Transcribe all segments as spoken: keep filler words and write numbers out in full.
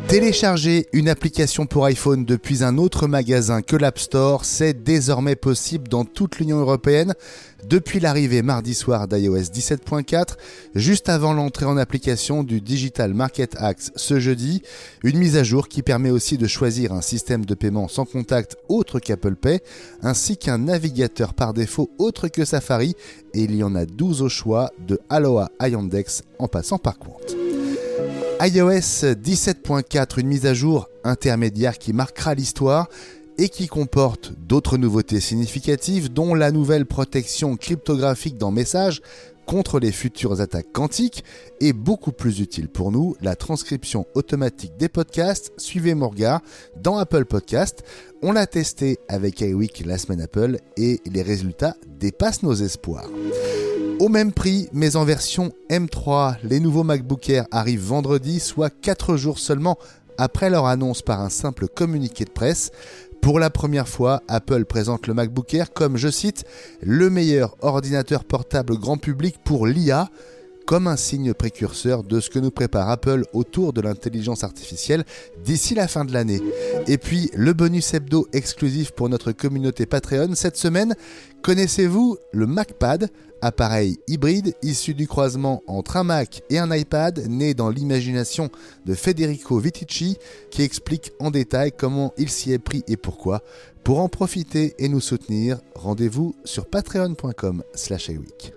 Télécharger une application pour iPhone depuis un autre magasin que l'App Store, c'est désormais possible dans toute l'Union européenne depuis l'arrivée mardi soir d'iOS dix-sept point quatre, juste avant l'entrée en application du Digital Markets Act ce jeudi, une mise à jour qui permet aussi de choisir un système de paiement sans contact autre qu'Apple Pay, ainsi qu'un navigateur par défaut autre que Safari, et il y en a douze au choix, de Aloha à Yandex en passant par Quant. iOS dix-sept point quatre, une mise à jour intermédiaire qui marquera l'histoire et qui comporte d'autres nouveautés significatives, dont la nouvelle protection cryptographique dans Messages contre les futures attaques quantiques et beaucoup plus utile pour nous, la transcription automatique des podcasts. Suivez mon regard dans Apple Podcast. On l'a testé avec iWeek la semaine Apple et les résultats dépassent nos espoirs. Au même prix, mais en version M trois, les nouveaux MacBook Air arrivent vendredi, soit quatre jours seulement après leur annonce par un simple communiqué de presse. Pour la première fois, Apple présente le MacBook Air comme, je cite, le meilleur ordinateur portable grand public pour l'I A, comme un signe précurseur de ce que nous prépare Apple autour de l'intelligence artificielle d'ici la fin de l'année. Et puis, le bonus hebdo exclusif pour notre communauté Patreon cette semaine. Connaissez-vous le MacPad, appareil hybride issu du croisement entre un Mac et un iPad, né dans l'imagination de Federico Viticci, qui explique en détail comment il s'y est pris et pourquoi. Pour en profiter et nous soutenir, rendez-vous sur patreon point com slash iweek.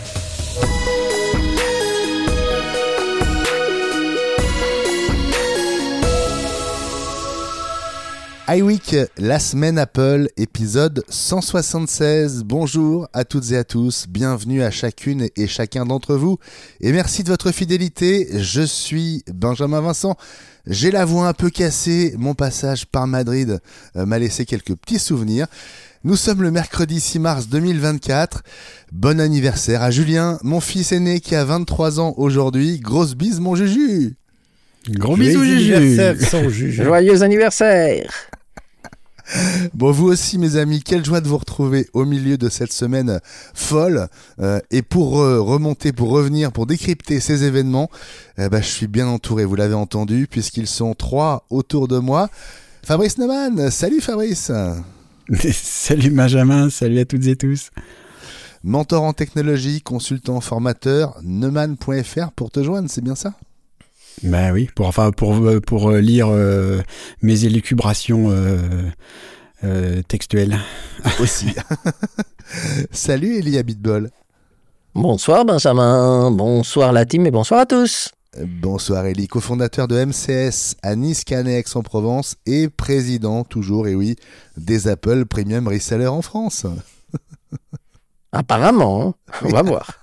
iWeek, la semaine Apple, épisode cent soixante-seize. Bonjour à toutes et à tous, bienvenue à chacune et chacun d'entre vous et merci de votre fidélité. Je suis Benjamin Vincent, j'ai la voix un peu cassée, mon passage par Madrid euh, m'a laissé quelques petits souvenirs. Nous sommes le mercredi six mars deux mille vingt-quatre, bon anniversaire à Julien, mon fils aîné qui a vingt-trois ans aujourd'hui, grosse bise mon Juju. Gros bisous, Juju. Joyeux anniversaire. Bon, vous aussi, mes amis, quelle joie de vous retrouver au milieu de cette semaine folle. Euh, et pour euh, remonter, pour revenir, pour décrypter ces événements, eh ben, je suis bien entouré, vous l'avez entendu, puisqu'ils sont trois autour de moi. Fabrice Neumann, salut Fabrice. Salut Benjamin, salut à toutes et tous. Mentor en technologie, consultant, formateur, neumann point f r pour te joindre, c'est bien ça ? Ben oui, pour enfin pour pour lire euh, mes élucubrations euh, euh, textuelles. Aussi. Salut Elie Abitbol. Bonsoir Benjamin, bonsoir la team et bonsoir à tous. Bonsoir Elie, cofondateur de M C S à Nice, Cannes et Aix-en-Provence et président, toujours et oui, des Apple Premium Resellers en France. Apparemment, hein. On va voir.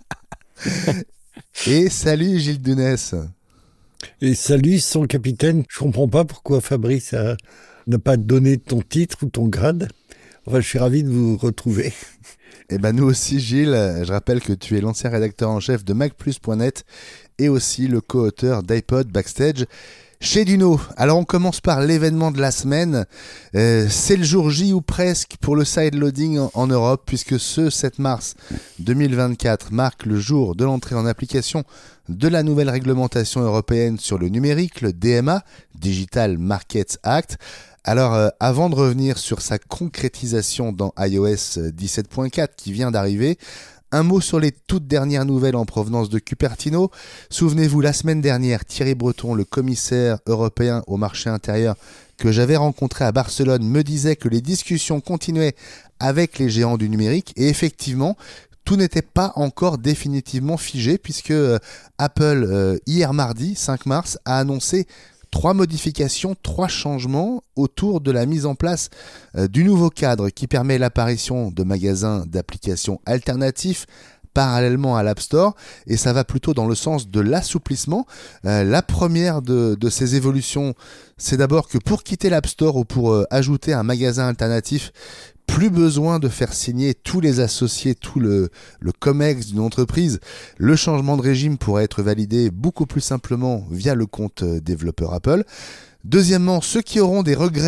Et salut Gilles Dunès. Et salut son capitaine, je comprends pas pourquoi Fabrice a, n'a pas donné ton titre ou ton grade. Enfin, je suis ravi de vous retrouver. Eh ben nous aussi Gilles, je rappelle que tu es l'ancien rédacteur en chef de mac plus point net et aussi le co-auteur d'iPod Backstage chez Duno. Alors on commence par l'événement de la semaine, euh, c'est le jour J ou presque pour le sideloading en, en Europe, puisque ce sept mars deux mille vingt-quatre marque le jour de l'entrée en application de la nouvelle réglementation européenne sur le numérique, le D M A, Digital Markets Act. Alors euh, avant de revenir sur sa concrétisation dans iOS dix-sept point quatre qui vient d'arriver, un mot sur les toutes dernières nouvelles en provenance de Cupertino. Souvenez-vous, la semaine dernière, Thierry Breton, le commissaire européen au marché intérieur que j'avais rencontré à Barcelone, me disait que les discussions continuaient avec les géants du numérique. Et effectivement, tout n'était pas encore définitivement figé puisque euh, Apple, euh, hier mardi, cinq mars, a annoncé trois modifications, trois changements autour de la mise en place euh, du nouveau cadre qui permet l'apparition de magasins d'applications alternatifs parallèlement à l'App Store, et ça va plutôt dans le sens de l'assouplissement. Euh, la première de, de ces évolutions, c'est d'abord que pour quitter l'App Store ou pour euh, ajouter un magasin alternatif, plus besoin de faire signer tous les associés, tout le, le COMEX d'une entreprise. Le changement de régime pourrait être validé beaucoup plus simplement via le compte développeur Apple. Deuxièmement, ceux qui auront des regrets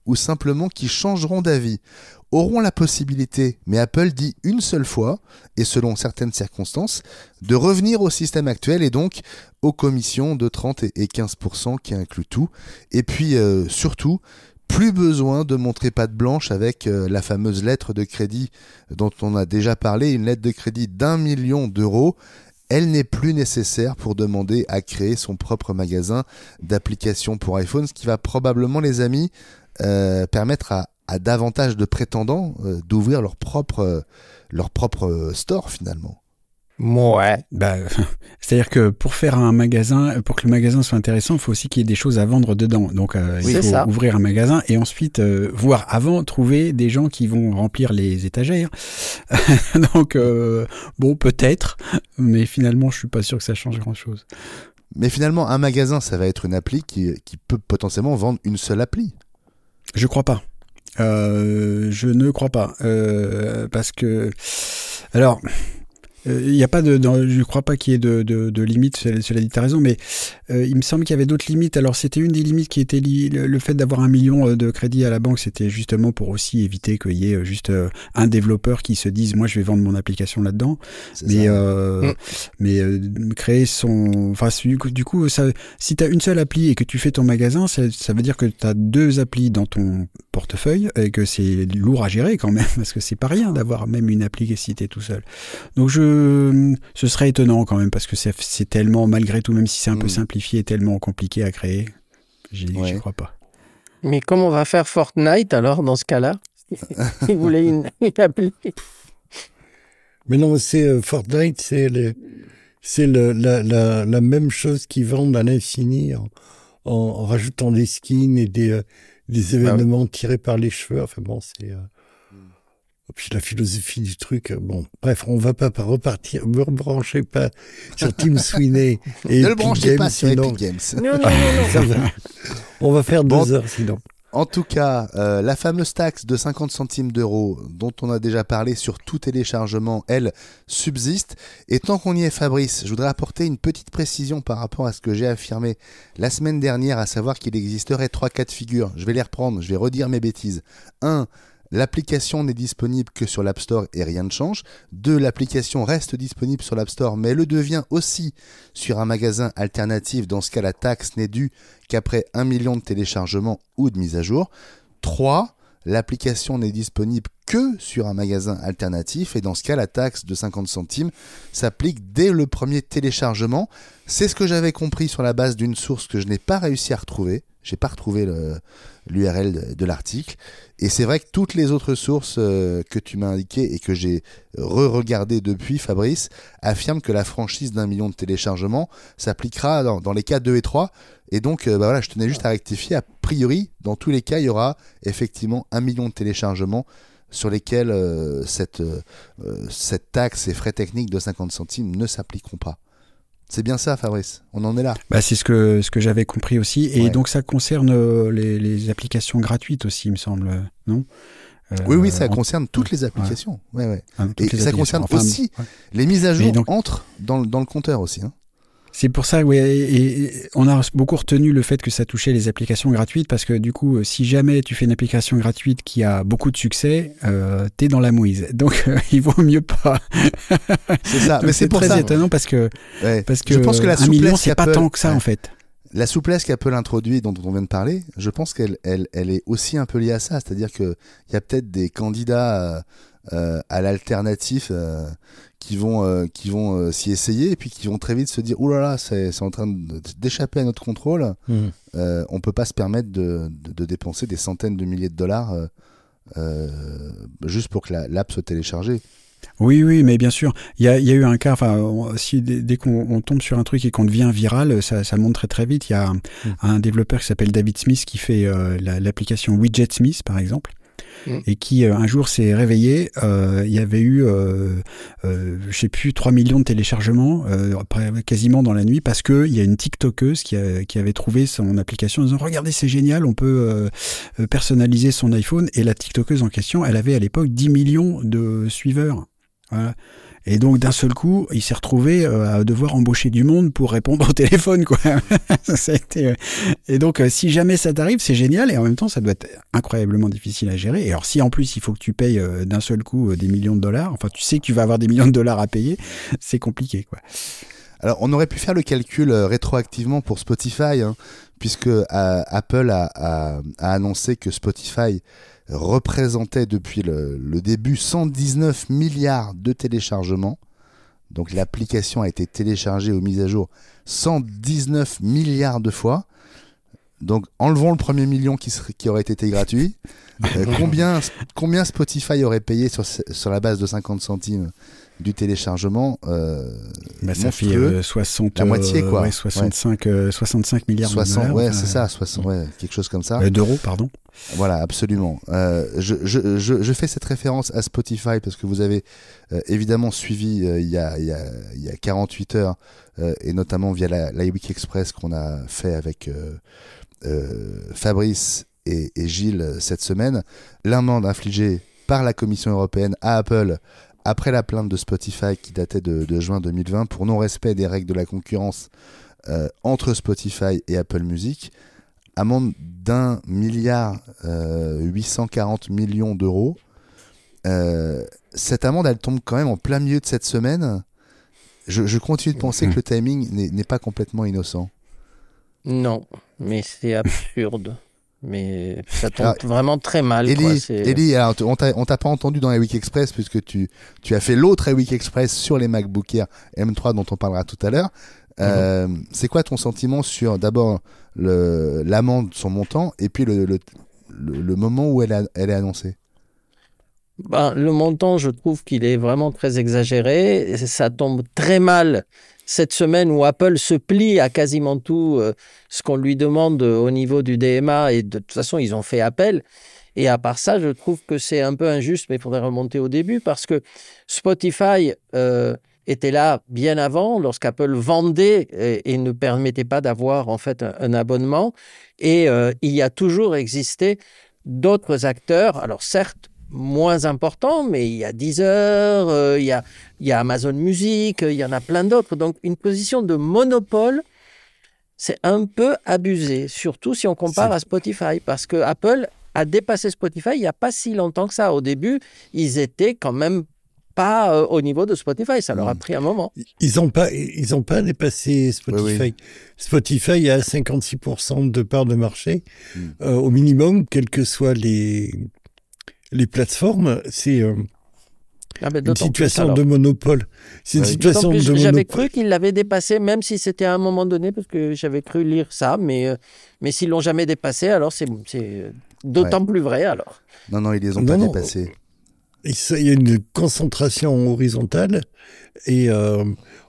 ou simplement qui changeront d'avis auront la possibilité, mais Apple dit une seule fois, et selon certaines circonstances, de revenir au système actuel et donc aux commissions de trente et quinze pour cent qui incluent tout. Et puis euh, surtout, plus besoin de montrer patte blanche avec euh, la fameuse lettre de crédit dont on a déjà parlé, une lettre de crédit d'un million d'euros. Elle n'est plus nécessaire pour demander à créer son propre magasin d'applications pour iPhone, ce qui va probablement, les amis, euh, permettre à, à davantage de prétendants euh, d'ouvrir leur propre, euh, leur propre store finalement. Ouais. Bah, c'est-à-dire que pour faire un magasin, pour que le magasin soit intéressant, il faut aussi qu'il y ait des choses à vendre dedans. Donc, euh, oui, il faut ça. ouvrir un magasin et ensuite, euh, voire avant, trouver des gens qui vont remplir les étagères. Donc, euh, bon, peut-être, mais finalement, je suis pas sûr que ça change grand-chose. Mais finalement, un magasin, ça va être une appli qui, qui peut potentiellement vendre une seule appli. Je crois pas. Euh, je ne crois pas. Euh, parce que... Alors... Il euh, n'y a pas de, dans, je ne crois pas qu'il y ait de, de, de limite, cela dit, tu as raison, mais euh, il me semble qu'il y avait d'autres limites. Alors, c'était une des limites qui était li- le, le fait d'avoir un million de crédits à la banque, c'était justement pour aussi éviter qu'il y ait juste euh, un développeur qui se dise, moi, je vais vendre mon application là-dedans. C'est mais euh, mmh. mais euh, créer son... Enfin, du coup, du coup ça, si tu as une seule appli et que tu fais ton magasin, ça, ça veut dire que tu as deux applis dans ton portefeuille et que c'est lourd à gérer quand même, parce que c'est pas rien d'avoir même une appli si tu es tout seul. Donc, je ce serait étonnant quand même parce que c'est, c'est tellement, malgré tout, même si c'est un mmh. peu simplifié, tellement compliqué à créer. J'y, ouais. j'y crois pas. Mais comment on va faire Fortnite alors dans ce cas-là? Il voulait une, une appli. Mais non, c'est euh, Fortnite, c'est, le, c'est le, la, la, la même chose qu'ils vendent à l'infini en, en, en rajoutant des skins et des, euh, des événements ah oui. tirés par les cheveux. Enfin bon, c'est... Euh... Puis la philosophie du truc, bon, bref, on va pas repartir, ne branchez pas sur Tim Sweeney et ne le Epic branchez Games, pas sur sinon... Epic Games. Non, non, non, non. va... On va faire deux bon, heures sinon. En tout cas, euh, la fameuse taxe de cinquante centimes d'euros dont on a déjà parlé sur tout téléchargement, elle, subsiste. Et tant qu'on y est, Fabrice, je voudrais apporter une petite précision par rapport à ce que j'ai affirmé la semaine dernière, à savoir qu'il existerait trois cas de figure. Je vais les reprendre, je vais redire mes bêtises. un. L'application n'est disponible que sur l'App Store et rien ne change. deux. L'application reste disponible sur l'App Store mais le devient aussi sur un magasin alternatif. Dans ce cas, la taxe n'est due qu'après un million de téléchargements ou de mises à jour. trois. L'application n'est disponible que sur un magasin alternatif et dans ce cas, la taxe de cinquante centimes s'applique dès le premier téléchargement. C'est ce que j'avais compris sur la base d'une source que je n'ai pas réussi à retrouver. J'ai pas retrouvé le, l'U R L de, de l'article. Et c'est vrai que toutes les autres sources euh, que tu m'as indiquées et que j'ai re-regardées depuis, Fabrice, affirment que la franchise d'un million de téléchargements s'appliquera dans, dans les cas deux et trois. Et donc, euh, bah voilà, je tenais juste à rectifier. A priori, dans tous les cas, il y aura effectivement un million de téléchargements sur lesquels euh, cette, euh, cette taxe et frais techniques de cinquante centimes ne s'appliqueront pas. C'est bien ça, Fabrice. On en est là. Bah, c'est ce que, ce que j'avais compris aussi. Et ouais. donc, ça concerne euh, les, les applications gratuites aussi, il me semble, non euh, Oui, oui, ça en... concerne toutes les applications. Ouais. Ouais, ouais. Hein, et ça concerne enfin, aussi ouais. les mises à jour donc... entrent dans, dans le compteur aussi. Hein. C'est pour ça, oui, et, et on a beaucoup retenu le fait que ça touchait les applications gratuites, parce que du coup, si jamais tu fais une application gratuite qui a beaucoup de succès, euh, t'es dans la mouise. Donc, euh, il vaut mieux pas. C'est ça. Mais c'est, c'est pour très ça. étonnant parce que, ouais. parce que, je pense que la un million, c'est Apple, pas tant que ça, ouais. en fait. La souplesse qu'Apple introduit, dont on vient de parler, je pense qu'elle elle, elle est aussi un peu liée à ça. C'est-à-dire qu'il y a peut-être des candidats euh, à l'alternatif euh, qui vont, euh, qui vont euh, s'y essayer et puis qui vont très vite se dire « Ouh là là, c'est, c'est en train de, d'échapper à notre contrôle. Mmh. Euh, on ne peut pas se permettre de, de, de dépenser des centaines de milliers de dollars euh, euh, juste pour que la, l'app soit téléchargée. » Oui, oui, mais bien sûr, il y a, y a eu un cas, enfin, on, si dès, dès qu'on on tombe sur un truc et qu'on devient viral, ça, ça monte très très vite. Il y a un, mmh. un développeur qui s'appelle David Smith qui fait euh, la, l'application Widget Smith, par exemple, mmh. et qui euh, un jour s'est réveillé. Euh, il y avait eu, euh, euh, je sais plus, trois millions de téléchargements, euh, quasiment dans la nuit, parce que il y a une TikTokeuse qui, a, qui avait trouvé son application en disant « Regardez, c'est génial, on peut euh, personnaliser son iPhone ». Et la TikTokeuse en question, elle avait à l'époque dix millions de suiveurs. Voilà. Et donc d'un seul coup, il s'est retrouvé euh, à devoir embaucher du monde pour répondre au téléphone, quoi. Ça a été, euh... Et donc, euh, si jamais ça t'arrive, c'est génial. Et en même temps, ça doit être incroyablement difficile à gérer. Et alors, si en plus il faut que tu payes euh, d'un seul coup euh, des millions de dollars, enfin, tu sais que tu vas avoir des millions de dollars à payer, c'est compliqué, quoi. Alors, on aurait pu faire le calcul euh, rétroactivement pour Spotify, hein, puisque euh, Apple a, a, a annoncé que Spotify représentait depuis le, le début cent dix-neuf milliards de téléchargements. Donc l'application a été téléchargée ou mise à jour cent dix-neuf milliards de fois. Donc enlevons le premier million qui, serait, qui aurait été gratuit. Euh, combien, combien Spotify aurait payé sur, sur la base de cinquante centimes du téléchargement euh, bah, ça fait euh, soixante, la moitié, quoi. Euh, ouais, soixante-cinq, ouais. euh, soixante-cinq milliards soixante, de dollars. Ouais, euh, c'est ça, soixante, ouais, quelque chose comme ça. Euh, d'euros, pardon. Voilà, absolument. Euh, je, je, je, je fais cette référence à Spotify parce que vous avez euh, évidemment suivi euh, il, y a, il, y a, il y a quarante-huit heures, euh, et notamment via la, la Week Express qu'on a fait avec euh, euh, Fabrice et, et Gilles cette semaine, l'amende infligée par la Commission européenne à Apple après la plainte de Spotify qui datait de, de juin deux mille vingt pour non-respect des règles de la concurrence euh, entre Spotify et Apple Music. Amende d'un milliard euh, huit cent quarante millions d'euros. Euh, cette amende, elle tombe quand même en plein milieu de cette semaine. Je, je continue de penser mmh. que le timing n'est, n'est pas complètement innocent. Non, mais c'est absurde. Mais ça tombe alors, vraiment très mal. Eli, quoi, c'est... Eli alors, on t'a, on t'a pas entendu dans la Week Express puisque tu, tu as fait l'autre Week Express sur les MacBook Air M trois dont on parlera tout à l'heure. Euh, mmh. C'est quoi ton sentiment sur d'abord le, l'amende, son montant, et puis le, le, le, le moment où elle, a, elle est annoncée? Ben, le montant, je trouve qu'il est vraiment très exagéré. Ça tombe très mal cette semaine où Apple se plie à quasiment tout euh, ce qu'on lui demande au niveau du D M A, et de toute façon, ils ont fait appel. Et à part ça, je trouve que c'est un peu injuste, mais il faudrait remonter au début parce que Spotify euh, était là bien avant, lorsqu'Apple vendait et, et ne permettait pas d'avoir en fait un, un abonnement. Et euh, il y a toujours existé d'autres acteurs, alors certes moins importants, mais il y a Deezer, euh, il y a, il y a Amazon Music, il y en a plein d'autres. Donc une position de monopole, c'est un peu abusé, surtout si on compare c'est... à Spotify, parce que Apple a dépassé Spotify il n'y a pas si longtemps que ça. Au début, ils étaient quand même pas euh, au niveau de Spotify, ça leur a pris un moment. Ils n'ont pas, ils ont pas dépassé Spotify. Oui, oui. Spotify a cinquante-six pour cent de part de marché, mm. euh, au minimum, quelles que soient les, les plateformes. C'est euh, ah ben, une situation plus, de monopole. C'est une oui. situation plus, de monopole. J'avais cru qu'ils l'avaient dépassé, même si c'était à un moment donné, parce que j'avais cru lire ça, mais, euh, mais s'ils l'ont jamais dépassé, alors c'est, c'est d'autant ouais. plus vrai, alors. Non, non, ils les ont non, pas non. dépassés. Il y a une concentration horizontale et euh,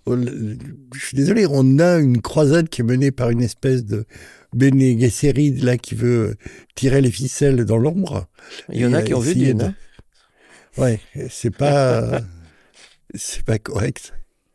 je suis désolé, on a une croisade qui est menée par une espèce de Bene Gesserit là qui veut tirer les ficelles dans l'ombre. Il y en a qui ont vu Dune. Hein. Ouais, c'est pas c'est pas correct.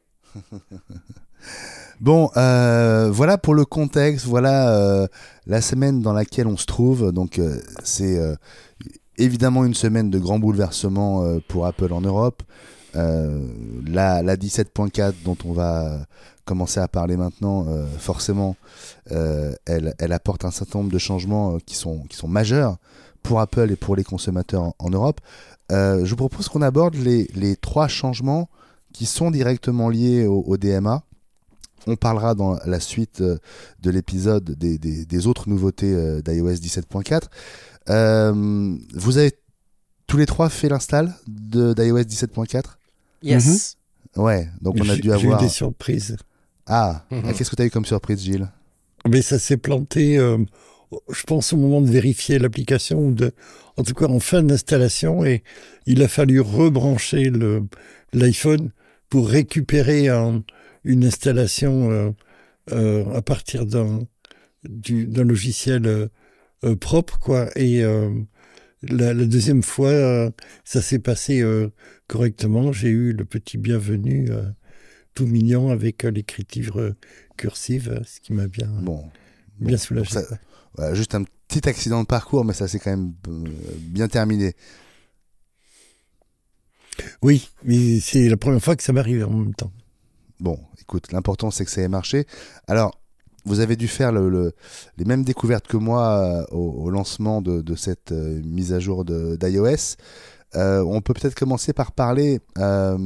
Bon, euh, voilà pour le contexte, voilà euh, la semaine dans laquelle on se trouve. Donc euh, c'est euh, évidemment une semaine de grands bouleversements euh, pour Apple en Europe. Euh, la, la dix-sept point quatre dont on va commencer à parler maintenant, euh, forcément, euh, elle, elle apporte un certain nombre de changements euh, qui sont, qui sont majeurs pour Apple et pour les consommateurs en, en Europe. Euh, je vous propose qu'on aborde les, les trois changements qui sont directement liés au, au D M A. On parlera dans la suite euh, de l'épisode des, des, des autres nouveautés euh, d'iOS dix-sept point quatre. Euh, vous avez tous les trois fait l'install de, d'iOS dix-sept point quatre? Yes. Mm-hmm. Ouais, donc on a j'ai, dû avoir... J'ai eu des surprises. Ah, mm-hmm. ah, qu'est-ce que tu as eu comme surprise, Gilles? Mais ça s'est planté, euh, je pense, au moment de vérifier l'application, ou de, en tout cas en fin d'installation, et il a fallu rebrancher le, l'iPhone pour récupérer un, une installation euh, euh, à partir d'un, du, d'un logiciel euh, euh, propre, quoi. Et euh, la, la deuxième fois, euh, ça s'est passé euh, correctement. J'ai eu le petit bienvenu euh, tout mignon avec euh, l'écriture euh, cursive, euh, ce qui m'a bien, bon, bien bon, soulagé. Ça, ouais, juste un petit accident de parcours, mais ça s'est quand même euh, bien terminé. Oui, mais c'est la première fois que ça m'arrive en même temps. Bon, écoute, l'important c'est que ça ait marché. Alors, vous avez dû faire le, le, les mêmes découvertes que moi euh, au, au lancement de, de cette euh, mise à jour de, d'iOS. Euh, on peut peut-être commencer par parler euh,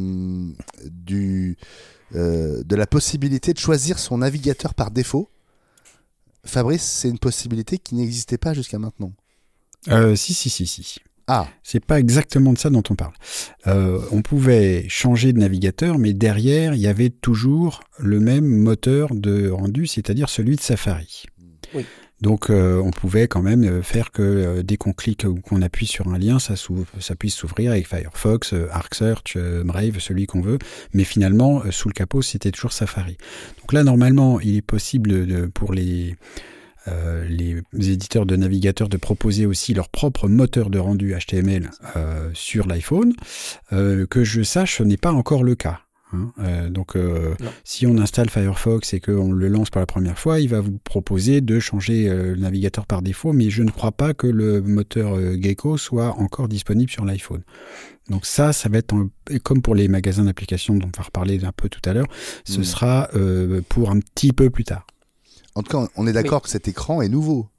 du, euh, de la possibilité de choisir son navigateur par défaut. Fabrice, c'est une possibilité qui n'existait pas jusqu'à maintenant. Euh, si, si, si, si. Ah. C'est pas exactement de ça dont on parle. Euh, on pouvait changer de navigateur, mais derrière, il y avait toujours le même moteur de rendu, c'est-à-dire celui de Safari. Oui. Donc, euh, on pouvait quand même faire que euh, dès qu'on clique ou qu'on appuie sur un lien, ça, ça puisse s'ouvrir avec Firefox, euh, ArcSearch, euh, Brave, celui qu'on veut. Mais finalement, euh, sous le capot, c'était toujours Safari. Donc là, normalement, il est possible de, pour les... Euh, les éditeurs de navigateurs de proposer aussi leur propre moteur de rendu H T M L euh, sur l'iPhone. Euh, que je sache, ce n'est pas encore le cas. Hein. Euh, donc, euh, si on installe Firefox et qu'on le lance pour la première fois, il va vous proposer de changer euh, le navigateur par défaut, mais je ne crois pas que le moteur euh, Gecko soit encore disponible sur l'iPhone. Donc ça, ça va être en, comme pour les magasins d'applications dont on va reparler un peu tout à l'heure, ce mmh. sera euh, pour un petit peu plus tard. En tout cas, on est d'accord oui. que cet écran est nouveau.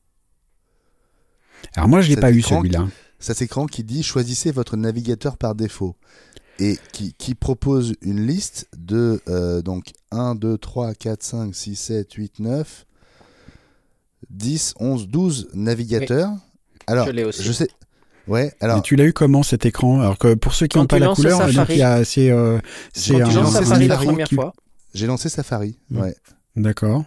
Alors moi, je ne l'ai pas eu celui-là. Qui, cet écran qui dit « Choisissez votre navigateur par défaut » et qui, qui propose une liste de euh, donc un, deux, trois, quatre, cinq, six, sept, huit, neuf, dix, onze, douze navigateurs. Oui. Alors, je l'ai aussi. Je sais... Ouais, alors... Et tu l'as eu comment cet écran? Alors que pour ceux qui n'ont pas la couleur, donc il y a, c'est, euh, c'est Quand un, tu lances Safari la première qui... fois. J'ai lancé Safari, mmh. ouais. D'accord.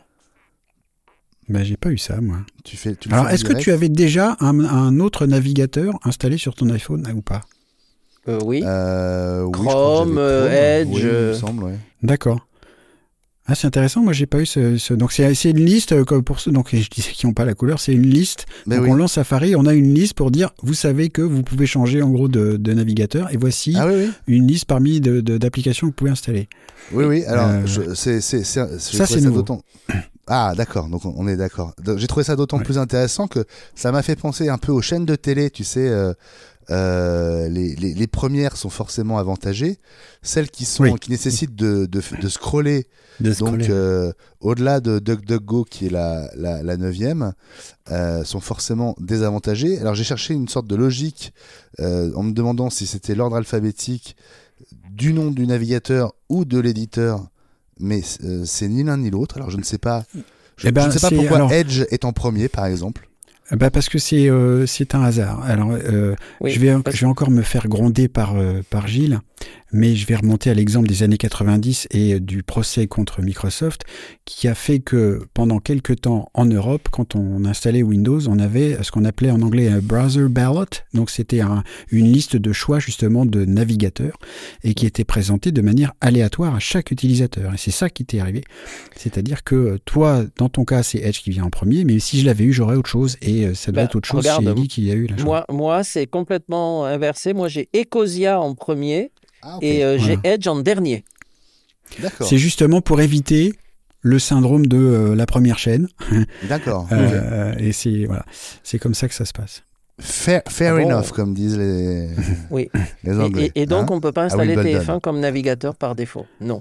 Ben, j'ai pas eu ça, moi. Tu fais, tu Alors, est-ce direct? que tu avais déjà un, un autre navigateur installé sur ton iPhone ou pas? euh, Oui. Euh, Chrome, oui, euh, Edge. Oui, il me semble, ouais. D'accord. Ah, c'est intéressant. Moi, j'ai pas eu ce. ce... Donc, c'est, c'est une liste comme pour ceux. Donc, je disais qui n'ont pas la couleur, c'est une liste. Ben donc, oui. on lance Safari, on a une liste pour dire, vous savez que vous pouvez changer en gros de, de navigateur. Et voici ah, oui, oui. une liste parmi de, de, d'applications que vous pouvez installer. Oui, oui. Alors, euh... je, c'est, c'est, c'est, ça, c'est nouveau. D'autant... Ah, d'accord, donc on est d'accord. Donc, j'ai trouvé ça d'autant ouais. plus intéressant que ça m'a fait penser un peu aux chaînes de télé, tu sais, euh, euh, les, les, les premières sont forcément avantagées, celles qui, sont, oui. qui nécessitent de, de, de scroller, de donc euh, au-delà de DuckDuckGo qui est la, la, la neuvième, euh, sont forcément désavantagées. Alors j'ai cherché une sorte de logique euh, en me demandant si c'était l'ordre alphabétique du nom du navigateur ou de l'éditeur. Mais euh, c'est ni l'un ni l'autre. Alors je ne sais pas. Je, eh ben, je ne sais pas pourquoi alors... Edge est en premier, par exemple. Bah parce que c'est euh, c'est un hasard. Alors euh, oui, je vais parce... je vais encore me faire gronder par euh, par Gilles, mais je vais remonter à l'exemple des années quatre-vingt-dix et du procès contre Microsoft qui a fait que pendant quelques temps en Europe, quand on installait Windows, on avait ce qu'on appelait en anglais un browser ballot. Donc c'était un, une liste de choix justement de navigateurs et qui était présentée de manière aléatoire à chaque utilisateur. Et c'est ça qui t'est arrivé. C'est-à-dire que toi, dans ton cas, c'est Edge qui vient en premier, mais si je l'avais eu, j'aurais autre chose et ça doit ben, être autre chose. Regarde, c'est Ellie qui a eu la chose. Moi, moi, c'est complètement inversé. Moi, j'ai Ecosia en premier. Ah, okay. Et euh, j'ai voilà. Edge en dernier. D'accord. C'est justement pour éviter le syndrome de euh, la première chaîne. D'accord. euh, et c'est voilà, c'est comme ça que ça se passe. Fair, fair ah bon. enough, comme disent les, oui. les Anglais. Et, et, et donc, hein? on ne peut pas installer ah oui, T F un comme navigateur par défaut. Non.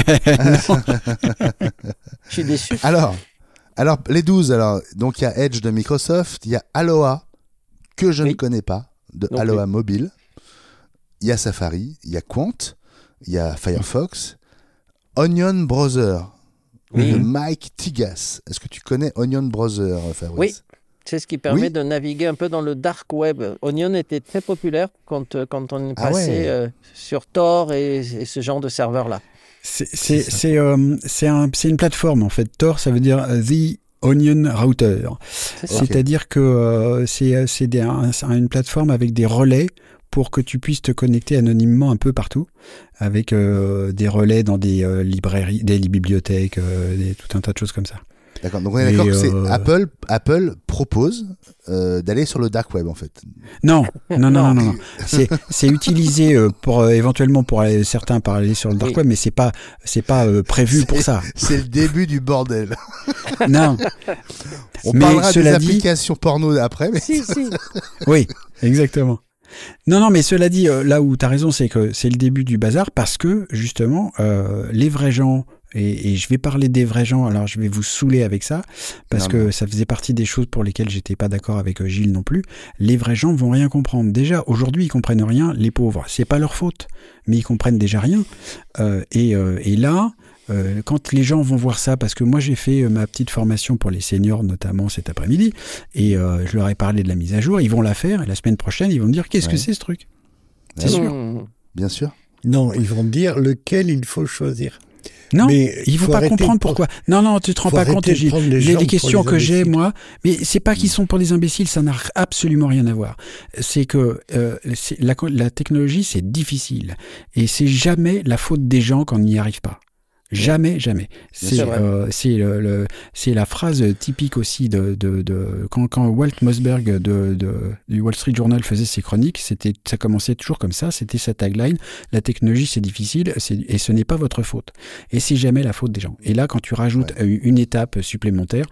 Je suis déçu. Alors, alors, les douze, alors, donc il y a Edge de Microsoft, il y a Aloha, que je oui. ne connais pas, de donc, Aloha oui. Mobile. Il y a Safari, il y a Quant, il y a Firefox, Onion Browser oui. de Mike Tigas. Est-ce que tu connais Onion Browser, Fabrice? Oui, c'est ce qui permet oui. de naviguer un peu dans le dark web. Onion était très populaire quand, quand on est passé ah ouais. euh, sur Tor et, et ce genre de serveur-là. C'est, c'est, c'est, c'est, euh, c'est, un, c'est une plateforme en fait. Tor, ça veut dire The Onion Router. C'est C'est-à-dire que euh, c'est, c'est des, un, une plateforme avec des relais pour que tu puisses te connecter anonymement un peu partout, avec euh, des relais dans des euh, librairies, des bibliothèques, euh, des, tout un tas de choses comme ça. D'accord, donc on est d'accord Et, que c'est euh... Apple, Apple propose euh, d'aller sur le dark web en fait. Non, non, non, non, non, non. C'est, c'est utilisé euh, pour euh, éventuellement pour aller, certains par aller sur le dark oui. web, mais c'est pas, c'est pas euh, prévu c'est, pour ça. C'est le début du bordel. Non. On mais parlera des dit... applications porno après. Mais... Si, si. Oui, exactement. Non, non, mais cela dit, euh, là où tu as raison, c'est que c'est le début du bazar parce que, justement, euh, les vrais gens, et, et je vais parler des vrais gens, alors je vais vous saouler avec ça, parce non, que non. ça faisait partie des choses pour lesquelles j'étais pas d'accord avec euh, Gilles non plus. Les vrais gens vont rien comprendre. Déjà, aujourd'hui, ils comprennent rien, les pauvres. C'est pas leur faute, mais ils comprennent déjà rien. Euh, et, euh, et là... Euh, quand les gens vont voir ça, parce que moi j'ai fait euh, ma petite formation pour les seniors notamment cet après-midi, et euh, je leur ai parlé de la mise à jour, ils vont la faire, et la semaine prochaine ils vont me dire qu'est-ce ouais. que c'est ce truc. C'est Ouais. sûr. Mmh. Bien sûr. Non, ils vont dire lequel il faut choisir. Non, mais ils vont faut pas arrêter comprendre de pourquoi. Non, non, tu te rends faut pas arrêter compte, de Gilles. prendre les Les, gens les pour questions les que j'ai, imbéciles. moi, mais c'est pas qu'ils sont pour des imbéciles, ça n'a absolument rien à voir. C'est que euh, c'est, la, la technologie, c'est difficile. Et c'est jamais la faute des gens quand on n'y arrive pas. Jamais, jamais. C'est, C'est vrai. euh, c'est, le, le, c'est la phrase typique aussi de, de, de quand, quand Walt Mossberg de, de, du Wall Street Journal faisait ses chroniques, c'était, ça commençait toujours comme ça, c'était sa tagline, la technologie c'est difficile c'est, et ce n'est pas votre faute. Et c'est jamais la faute des gens. Et là, quand tu rajoutes ouais. une étape supplémentaire,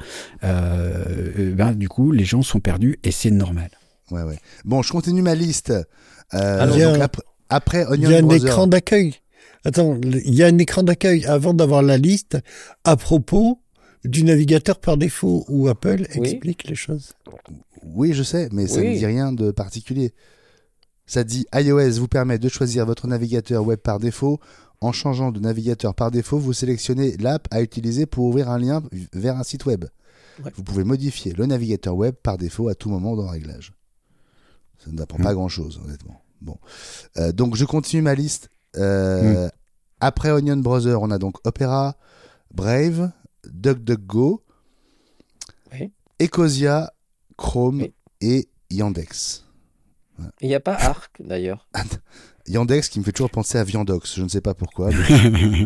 euh, ben, du coup, les gens sont perdus et c'est normal. Ouais, ouais. Bon, je continue ma liste. Euh, Alors, donc a, ap- après Onion Il y a un Brother. écran d'accueil. Attends, il y a un écran d'accueil avant d'avoir la liste à propos du navigateur par défaut où Apple oui. explique les choses. Oui, je sais, mais ça oui. ne dit rien de particulier. Ça dit iOS vous permet de choisir votre navigateur web par défaut. En changeant de navigateur par défaut, vous sélectionnez l'app à utiliser pour ouvrir un lien vers un site web. Ouais. Vous pouvez modifier le navigateur web par défaut à tout moment dans le réglage. Ça ne apprend mmh. pas grand-chose, honnêtement. Bon, euh, donc je continue ma liste. Euh, mmh. Après Onion Browser, on a donc Opera, Brave, DuckDuckGo, oui. Ecosia, Chrome oui. et Yandex. Il ouais. n'y a pas Arc d'ailleurs. Yandex qui me fait toujours penser à Viandox, je ne sais pas pourquoi. Mais...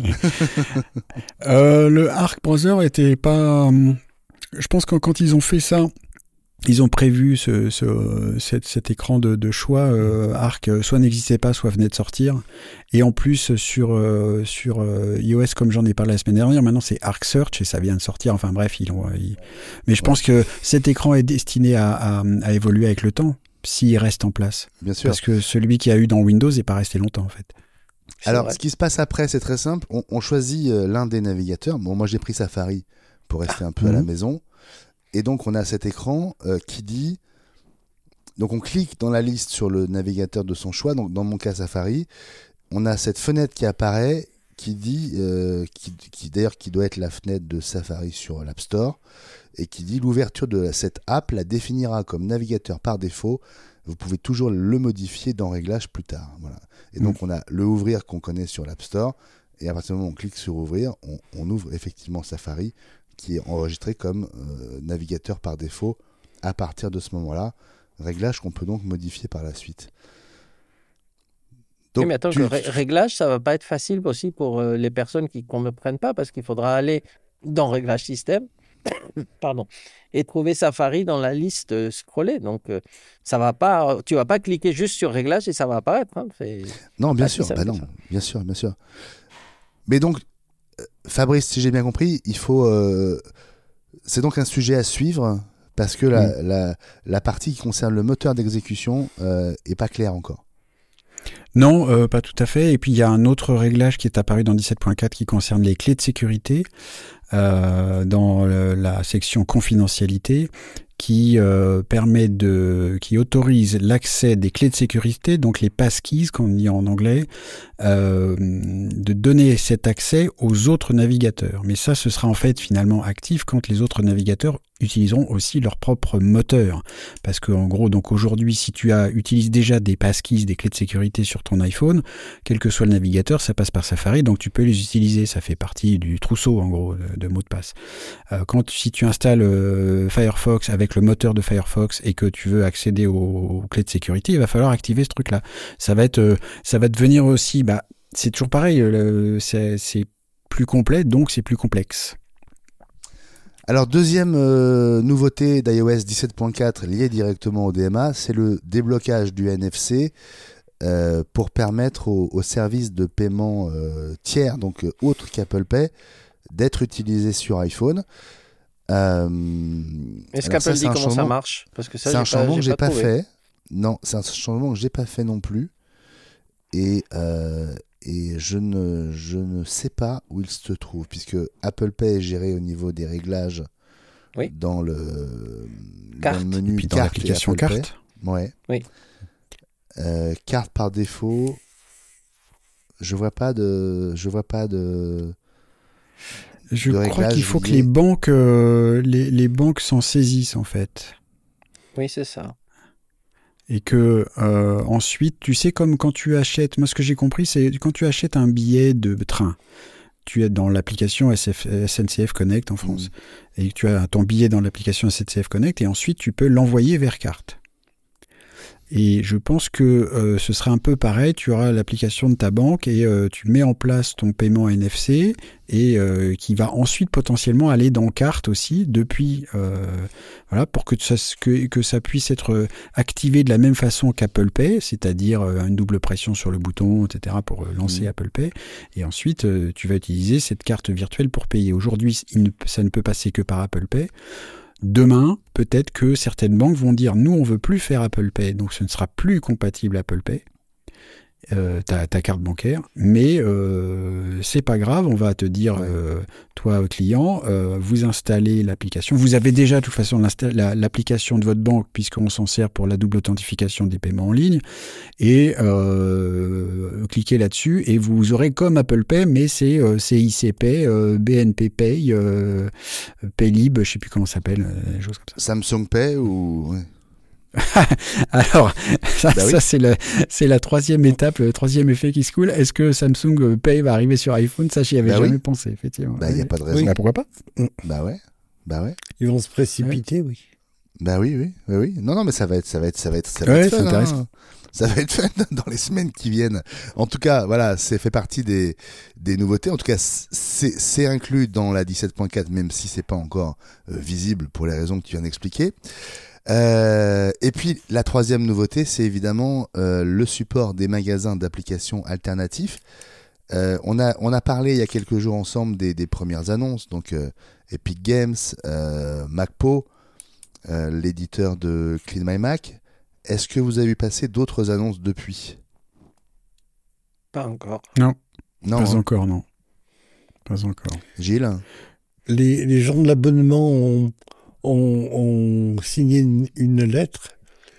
euh, le Arc Browser était pas. Je pense que quand ils ont fait ça. Ils ont prévu ce, ce, cet, cet écran de, de choix euh, Arc, soit n'existait pas, soit venait de sortir. Et en plus, sur, euh, sur euh, iOS, comme j'en ai parlé la semaine dernière, maintenant c'est Arc Search et ça vient de sortir. Enfin bref, ils ont. Ils... Mais je ouais. pense que cet écran est destiné à, à, à évoluer avec le temps, s'il reste en place. Bien sûr. Parce que celui qu'il y a eu dans Windows n'est pas resté longtemps en fait. Alors, ce qui se passe après, c'est très simple. On, on choisit euh, l'un des navigateurs. Bon, moi j'ai pris Safari pour rester ah, un peu mmh. à la maison. Et donc, on a cet écran euh, qui dit... Donc, on clique dans la liste sur le navigateur de son choix. Donc, dans mon cas, Safari. On a cette fenêtre qui apparaît qui dit... Euh, qui, qui, d'ailleurs, qui doit être la fenêtre de Safari sur l'App Store. Et qui dit l'ouverture de cette app la définira comme navigateur par défaut. Vous pouvez toujours le modifier dans Réglages plus tard. Voilà. Et donc, mmh. on a le ouvrir qu'on connaît sur l'App Store. Et à partir du moment où on clique sur ouvrir, on, on ouvre effectivement Safari, qui est enregistré comme euh, navigateur par défaut à partir de ce moment-là. Réglage qu'on peut donc modifier par la suite. Donc, oui, mais attends, tu... que ré- réglage, ça ne va pas être facile aussi pour euh, les personnes qui ne comprennent pas, parce qu'il faudra aller dans Réglage système pardon, et trouver Safari dans la liste euh, scrollée. Donc, euh, ça va pas, tu ne vas pas cliquer juste sur Réglage et ça va apparaître. Hein. C'est... Non, bien sûr, bah non, bien sûr, bien sûr. Mais donc, Fabrice, si j'ai bien compris, il faut. Euh, c'est donc un sujet à suivre parce que la, mmh. la, la partie qui concerne le moteur d'exécution euh, est pas claire encore. Non, euh, pas tout à fait. Et puis il y a un autre réglage qui est apparu dans dix-sept point quatre qui concerne les clés de sécurité euh, dans le, la section confidentialité, qui euh, permet de, qui autorise l'accès des clés de sécurité, donc les passkeys, comme on dit en anglais, euh, de donner cet accès aux autres navigateurs. Mais ça, ce sera en fait finalement actif quand les autres navigateurs utiliseront aussi leur propre moteur. Parce que en gros, donc aujourd'hui, si tu as utilises déjà des passkeys, des clés de sécurité sur ton iPhone, quel que soit le navigateur, ça passe par Safari, donc tu peux les utiliser. Ça fait partie du trousseau en gros de, de mots de passe. Euh, quand si tu installes euh, Firefox avec le moteur de Firefox et que tu veux accéder aux, aux clés de sécurité, il va falloir activer ce truc-là. Ça va être, euh, ça va devenir aussi, bah, c'est toujours pareil, le, c'est, c'est plus complet, donc c'est plus complexe. Alors, deuxième euh, nouveauté d'iOS dix-sept point quatre liée directement au D M A, c'est le déblocage du N F C euh, pour permettre aux, aux services de paiement euh, tiers, donc euh, autres qu'Apple Pay, d'être utilisés sur iPhone. Euh, Est-ce qu'Apple dit comment ça marche ? Parce que ça, c'est j'ai un changement pas, que j'ai pas, pas trouvé. fait. non, c'est un changement que j'ai pas fait non plus. Et, euh, et je, ne, je ne sais pas où il se trouve, puisque Apple Pay est géré au niveau des réglages oui. dans, le, carte. dans le menu et puis dans carte l'application et Apple carte. Pay. Ouais. Oui. Euh, carte par défaut, je vois pas de, je vois pas de. Je de crois qu'il faut lié. que les banques, euh, les, les banques s'en saisissent en fait. Oui, c'est ça. Et que euh, ensuite, tu sais, comme quand tu achètes, moi ce que j'ai compris, c'est quand tu achètes un billet de train, tu es dans l'application S N C F Connect en France, mmh. et tu as ton billet dans l'application S N C F Connect, et ensuite tu peux l'envoyer vers carte. Et je pense que euh, ce sera un peu pareil, tu auras l'application de ta banque et euh, tu mets en place ton paiement N F C et euh, qui va ensuite potentiellement aller dans carte aussi depuis, euh, voilà, pour que ça, que, que ça puisse être activé de la même façon qu'Apple Pay, c'est-à-dire euh, une double pression sur le bouton, et cetera pour lancer mmh. Apple Pay. Et ensuite, euh, tu vas utiliser cette carte virtuelle pour payer. Aujourd'hui, il ne, ça ne peut passer que par Apple Pay. Demain, peut-être que certaines banques vont dire « Nous, on ne veut plus faire Apple Pay, donc ce ne sera plus compatible Apple Pay, euh, ta, ta carte bancaire, mais euh, c'est pas grave, on va te dire, euh, toi, client, euh, vous installez l'application. Vous avez déjà, de toute façon, la, l'application de votre banque, puisqu'on s'en sert pour la double authentification des paiements en ligne, et euh, cliquez là-dessus, et vous aurez comme Apple Pay, mais c'est euh, C I C Pay, euh, B N P Pay, euh, Paylib, je ne sais plus comment ça s'appelle, euh, des choses comme ça. Samsung Pay ou... Ouais. Alors, ça, bah oui. ça c'est, le, c'est la troisième étape, le troisième effet qui se coule. Est-ce que Samsung Pay va arriver sur iPhone? Ça, j'y avais bah jamais oui. pensé, effectivement. Bah, il n'y a pas de raison. Oui. Bah, pourquoi pas? Bah ouais. Bah ouais. Ils vont se précipiter, ouais. oui. Bah oui, oui, oui, oui. Non, non, mais ça va être, ça va être, ça va être, ça va ouais, être fun. intéressant. Hein. Ça va être fun dans les semaines qui viennent. En tout cas, voilà, c'est fait partie des, des nouveautés. En tout cas, c'est, c'est inclus dans la dix-sept point quatre, même si c'est pas encore euh, visible pour les raisons que tu viens d'expliquer. Euh, et puis la troisième nouveauté, c'est évidemment euh, le support des magasins d'applications alternatifs. Euh, on a on a parlé il y a quelques jours ensemble des, des premières annonces, donc euh, Epic Games, euh, MacPo, euh, l'éditeur de Clean My Mac. Est-ce que vous avez vu passer d'autres annonces depuis? Pas encore. Non, non pas hein. encore, non. Pas encore. Gilles? Les, les gens de l'abonnement ont ont, ont signé une, une lettre.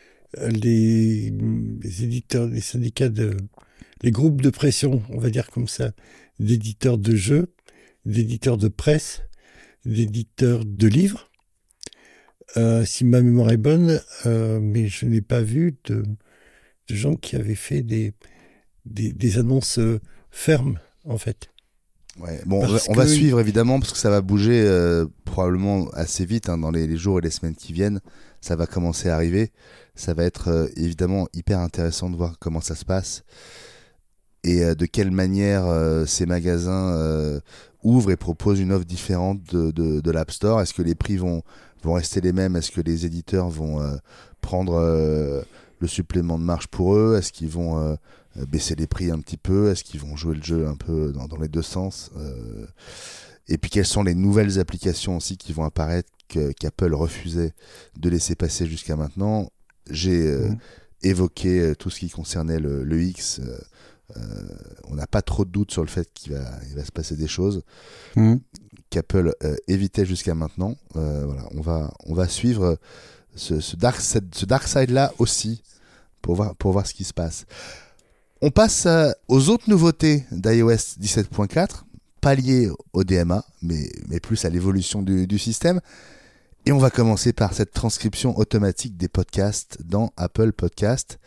Les, les éditeurs, les syndicats, de, les groupes de pression, on va dire comme ça, d'éditeurs de jeux, d'éditeurs de presse, d'éditeurs de livres. Euh, si ma mémoire est bonne, euh, mais je n'ai pas vu de, de gens qui avaient fait des, des, des annonces fermes, en fait. Ouais, bon, on va, on va suivre évidemment parce que ça va bouger euh, probablement assez vite hein, dans les, les jours et les semaines qui viennent. Ça va commencer à arriver. Ça va être euh, évidemment hyper intéressant de voir comment ça se passe et euh, de quelle manière euh, ces magasins euh, ouvrent et proposent une offre différente de, de, de l'App Store. Est-ce que les prix vont, vont rester les mêmes? Est-ce que les éditeurs vont euh, prendre euh, le supplément de marge pour eux? Est-ce qu'ils vont euh, baisser les prix un petit peu? Est-ce qu'ils vont jouer le jeu un peu dans, dans les deux sens? euh, Et puis quelles sont les nouvelles applications aussi qui vont apparaître que, qu'Apple refusait de laisser passer jusqu'à maintenant? J'ai euh, mmh. évoqué euh, tout ce qui concernait le, le X. Euh, euh, on n'a pas trop de doutes sur le fait qu'il va, il va se passer des choses mmh. qu'Apple euh, évitait jusqu'à maintenant. Euh, voilà, on va, on va suivre ce, ce, dark, ce dark side-là aussi pour voir, pour voir ce qui se passe. On passe euh, aux autres nouveautés d'iOS dix-sept point quatre, pas liées au D M A, mais, mais plus à l'évolution du, du système. Et on va commencer par cette transcription automatique des podcasts dans Apple Podcast.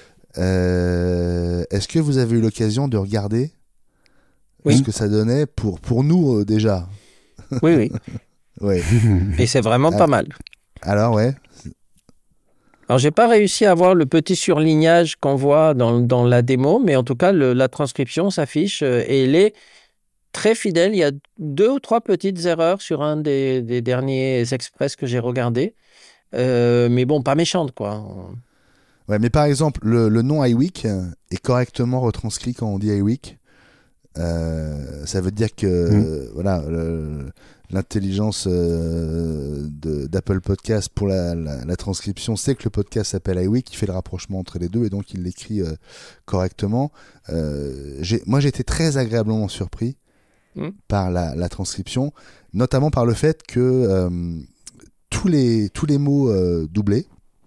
Euh, est-ce que vous avez eu l'occasion de regarder oui. ce que ça donnait pour, pour nous euh, déjà? Oui, oui. ouais. Et c'est vraiment ah, pas mal. Alors, ouais. Alors, j'ai pas réussi à voir le petit surlignage qu'on voit dans, dans la démo, mais en tout cas, le, la transcription s'affiche euh, et elle est très fidèle. Il y a deux ou trois petites erreurs sur un des, des derniers express que j'ai regardé. Euh, mais bon, pas méchante, quoi. Ouais, mais par exemple, le, le nom iWeek est correctement retranscrit quand on dit iWeek. Euh, ça veut dire que Mmh. euh, voilà, le, l'intelligence euh, de, d'Apple Podcast pour la, la, la transcription, c'est que le podcast s'appelle iWeek, qui fait le rapprochement entre les deux et donc il l'écrit euh, correctement. Euh, j'ai, moi, j'ai été très agréablement surpris mmh. par la, la transcription, notamment par le fait que euh, tous les tous les mots euh, doublés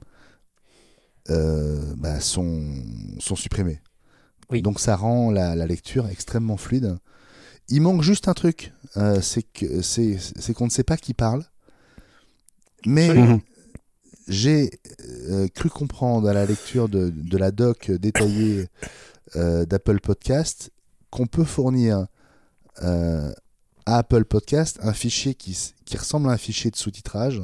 euh, bah, sont sont supprimés. Oui. Donc ça rend la, la lecture extrêmement fluide. Il manque juste un truc, euh, c'est que c'est c'est qu'on ne sait pas qui parle, mais mmh. j'ai euh, cru comprendre à la lecture de de la doc détaillée euh, d'Apple Podcast qu'on peut fournir euh, à Apple Podcast un fichier qui qui ressemble à un fichier de sous-titrage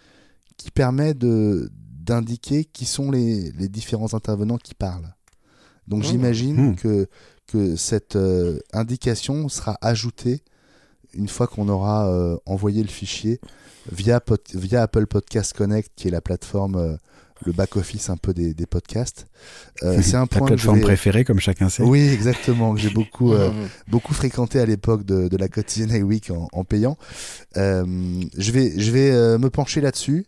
qui permet de d'indiquer qui sont les les différents intervenants qui parlent. Donc mmh. j'imagine mmh. que que cette euh, indication sera ajoutée une fois qu'on aura euh, envoyé le fichier via, pod- via Apple Podcast Connect, qui est la plateforme, euh, le back-office un peu des, des podcasts. Euh, c'est un Ta point plateforme vais... préférée, comme chacun sait. Oui, exactement, que j'ai beaucoup, euh, beaucoup fréquenté à l'époque de, de la quotidienne iWeek en, en payant. Euh, je vais, je vais euh, me pencher là-dessus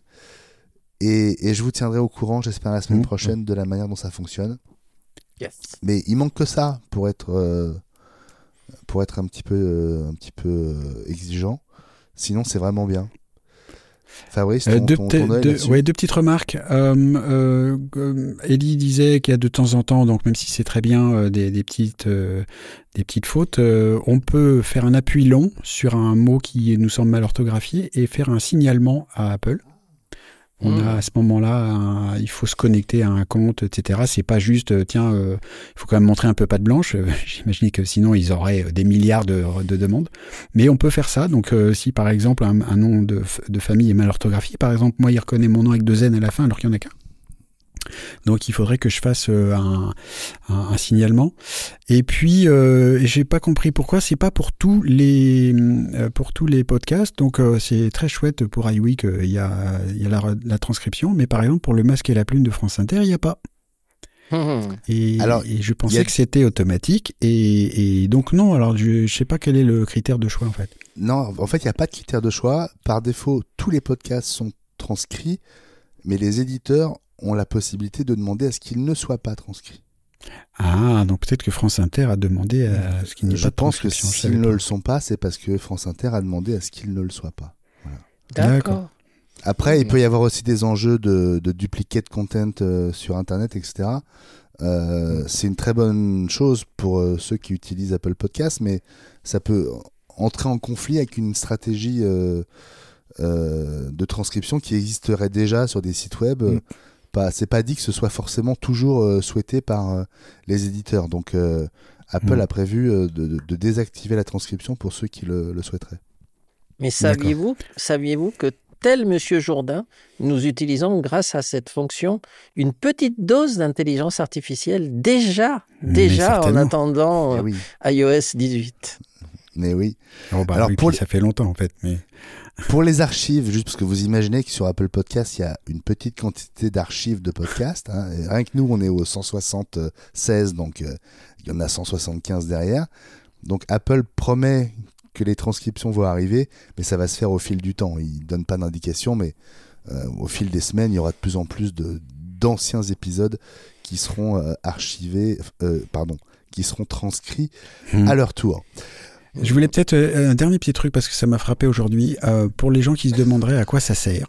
et, et je vous tiendrai au courant, j'espère, la semaine mmh. prochaine, de la manière dont ça fonctionne. Yes. Mais il manque que ça pour être euh, pour être un petit peu euh, un petit peu euh, exigeant. Sinon, c'est vraiment bien. Fabrice, ton, euh, deux, ton, ton œil deux, là-dessus. ouais, deux petites remarques. Euh, euh, Ellie disait qu'il y a de temps en temps, donc même si c'est très bien, euh, des, des petites euh, des petites fautes, euh, on peut faire un appui long sur un mot qui nous semble mal orthographié et faire un signalement à Apple. On mmh. a à ce moment-là, un, il faut se connecter à un compte, et cetera. C'est pas juste, tiens, il euh, faut quand même montrer un peu patte blanche. Euh, j'imagine que sinon ils auraient des milliards de, de demandes. Mais on peut faire ça. Donc, euh, si par exemple un, un nom de, de famille est mal orthographié, par exemple, moi il reconnaît mon nom avec deux N à la fin alors qu'il n'y en a qu'un. Donc il faudrait que je fasse euh, un, un, un signalement. Et puis euh, j'ai pas compris pourquoi c'est pas pour tous les euh, pour tous les podcasts. Donc euh, c'est très chouette pour iWeek. Il euh, y a il y a la, la transcription, mais par exemple pour le Masque et la Plume de France Inter, il y a pas. Mmh. Et, alors, et je pensais a... que c'était automatique et, et donc non. Alors je, je sais pas quel est le critère de choix en fait. Non, en fait il y a pas de critère de choix. Par défaut, tous les podcasts sont transcrits, mais les éditeurs ont la possibilité de demander à ce qu'ils ne soient pas transcrits. Ah, donc peut-être que France Inter a demandé à ce qu'il n'y ait je pas de pense transcription. Que s'ils ne le sont pas, c'est parce que France Inter a demandé à ce qu'ils ne le soient pas. Voilà. D'accord. Après, mmh. il peut y avoir aussi des enjeux de, de duplicate content euh, sur Internet, et cetera. Euh, mmh. C'est une très bonne chose pour euh, ceux qui utilisent Apple Podcasts, mais ça peut entrer en conflit avec une stratégie euh, euh, de transcription qui existerait déjà sur des sites web. Mmh. Pas, c'est pas dit que ce soit forcément toujours euh, souhaité par euh, les éditeurs. Donc euh, Apple mmh. a prévu euh, de, de, de désactiver la transcription pour ceux qui le, le souhaiteraient. Mais saviez-vous, saviez-vous que tel Monsieur Jourdain, nous utilisons grâce à cette fonction une petite dose d'intelligence artificielle déjà, déjà en attendant euh, oui. iOS dix-huit. Mais oui. Oh bah Alors oui, pour ça fait longtemps en fait. Mais... Pour les archives, juste parce que vous imaginez que sur Apple Podcast, il y a une petite quantité d'archives de podcasts. Hein, et rien que nous, on est au cent soixante-seize, donc euh, il y en a cent soixante-quinze derrière. Donc Apple promet que les transcriptions vont arriver, mais ça va se faire au fil du temps. Il ne donne pas d'indication, mais euh, au fil des semaines, il y aura de plus en plus de, d'anciens épisodes qui seront euh, archivés, euh, pardon, qui seront transcrits mmh. à leur tour. Je voulais peut-être euh, un dernier petit truc parce que ça m'a frappé aujourd'hui. Euh, pour les gens qui se demanderaient à quoi ça sert,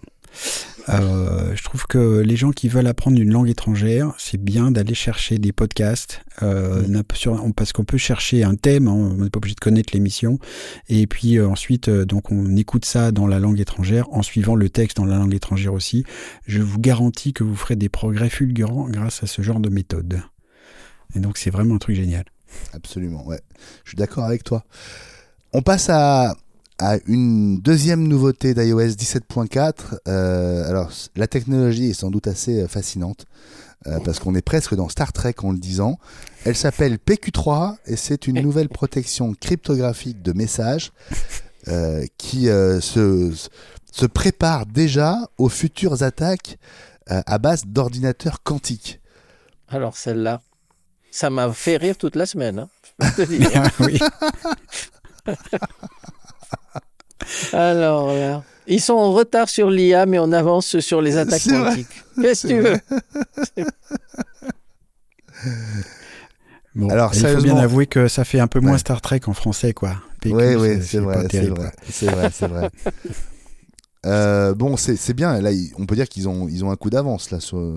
euh, je trouve que les gens qui veulent apprendre une langue étrangère, c'est bien d'aller chercher des podcasts euh, mmh. sur, parce qu'on peut chercher un thème, hein, on n'est pas obligé de connaître l'émission, et puis euh, ensuite euh, donc on écoute ça dans la langue étrangère en suivant le texte dans la langue étrangère aussi. Je vous garantis que vous ferez des progrès fulgurants grâce à ce genre de méthode. Et donc c'est vraiment un truc génial. Absolument, ouais. Je suis d'accord avec toi. On passe à, à une deuxième nouveauté d'iOS dix-sept point quatre. Euh, alors, la technologie est sans doute assez fascinante euh, parce qu'on est presque dans Star Trek en le disant. Elle s'appelle P Q trois et c'est une nouvelle protection cryptographique de messages euh, qui euh, se, se prépare déjà aux futures attaques euh, à base d'ordinateurs quantiques. Alors, celle-là. Ça m'a fait rire toute la semaine. Hein, je peux te dire. Oui. Alors là, ils sont en retard sur l'I A, mais on avance sur les attaques C'est vrai. quantiques. Qu'est-ce que tu veux? Bon, Alors, il faut sérieusement- bien avouer que ça fait un peu moins Ouais. Star Trek en français, quoi. P Q, Oui, oui, c'est c'est vrai, pas c'est terrible, vrai, quoi. c'est vrai, c'est vrai. Euh, bon, c'est c'est bien. Là, ils- on peut dire qu'ils ont, ils ont un coup d'avance là sur.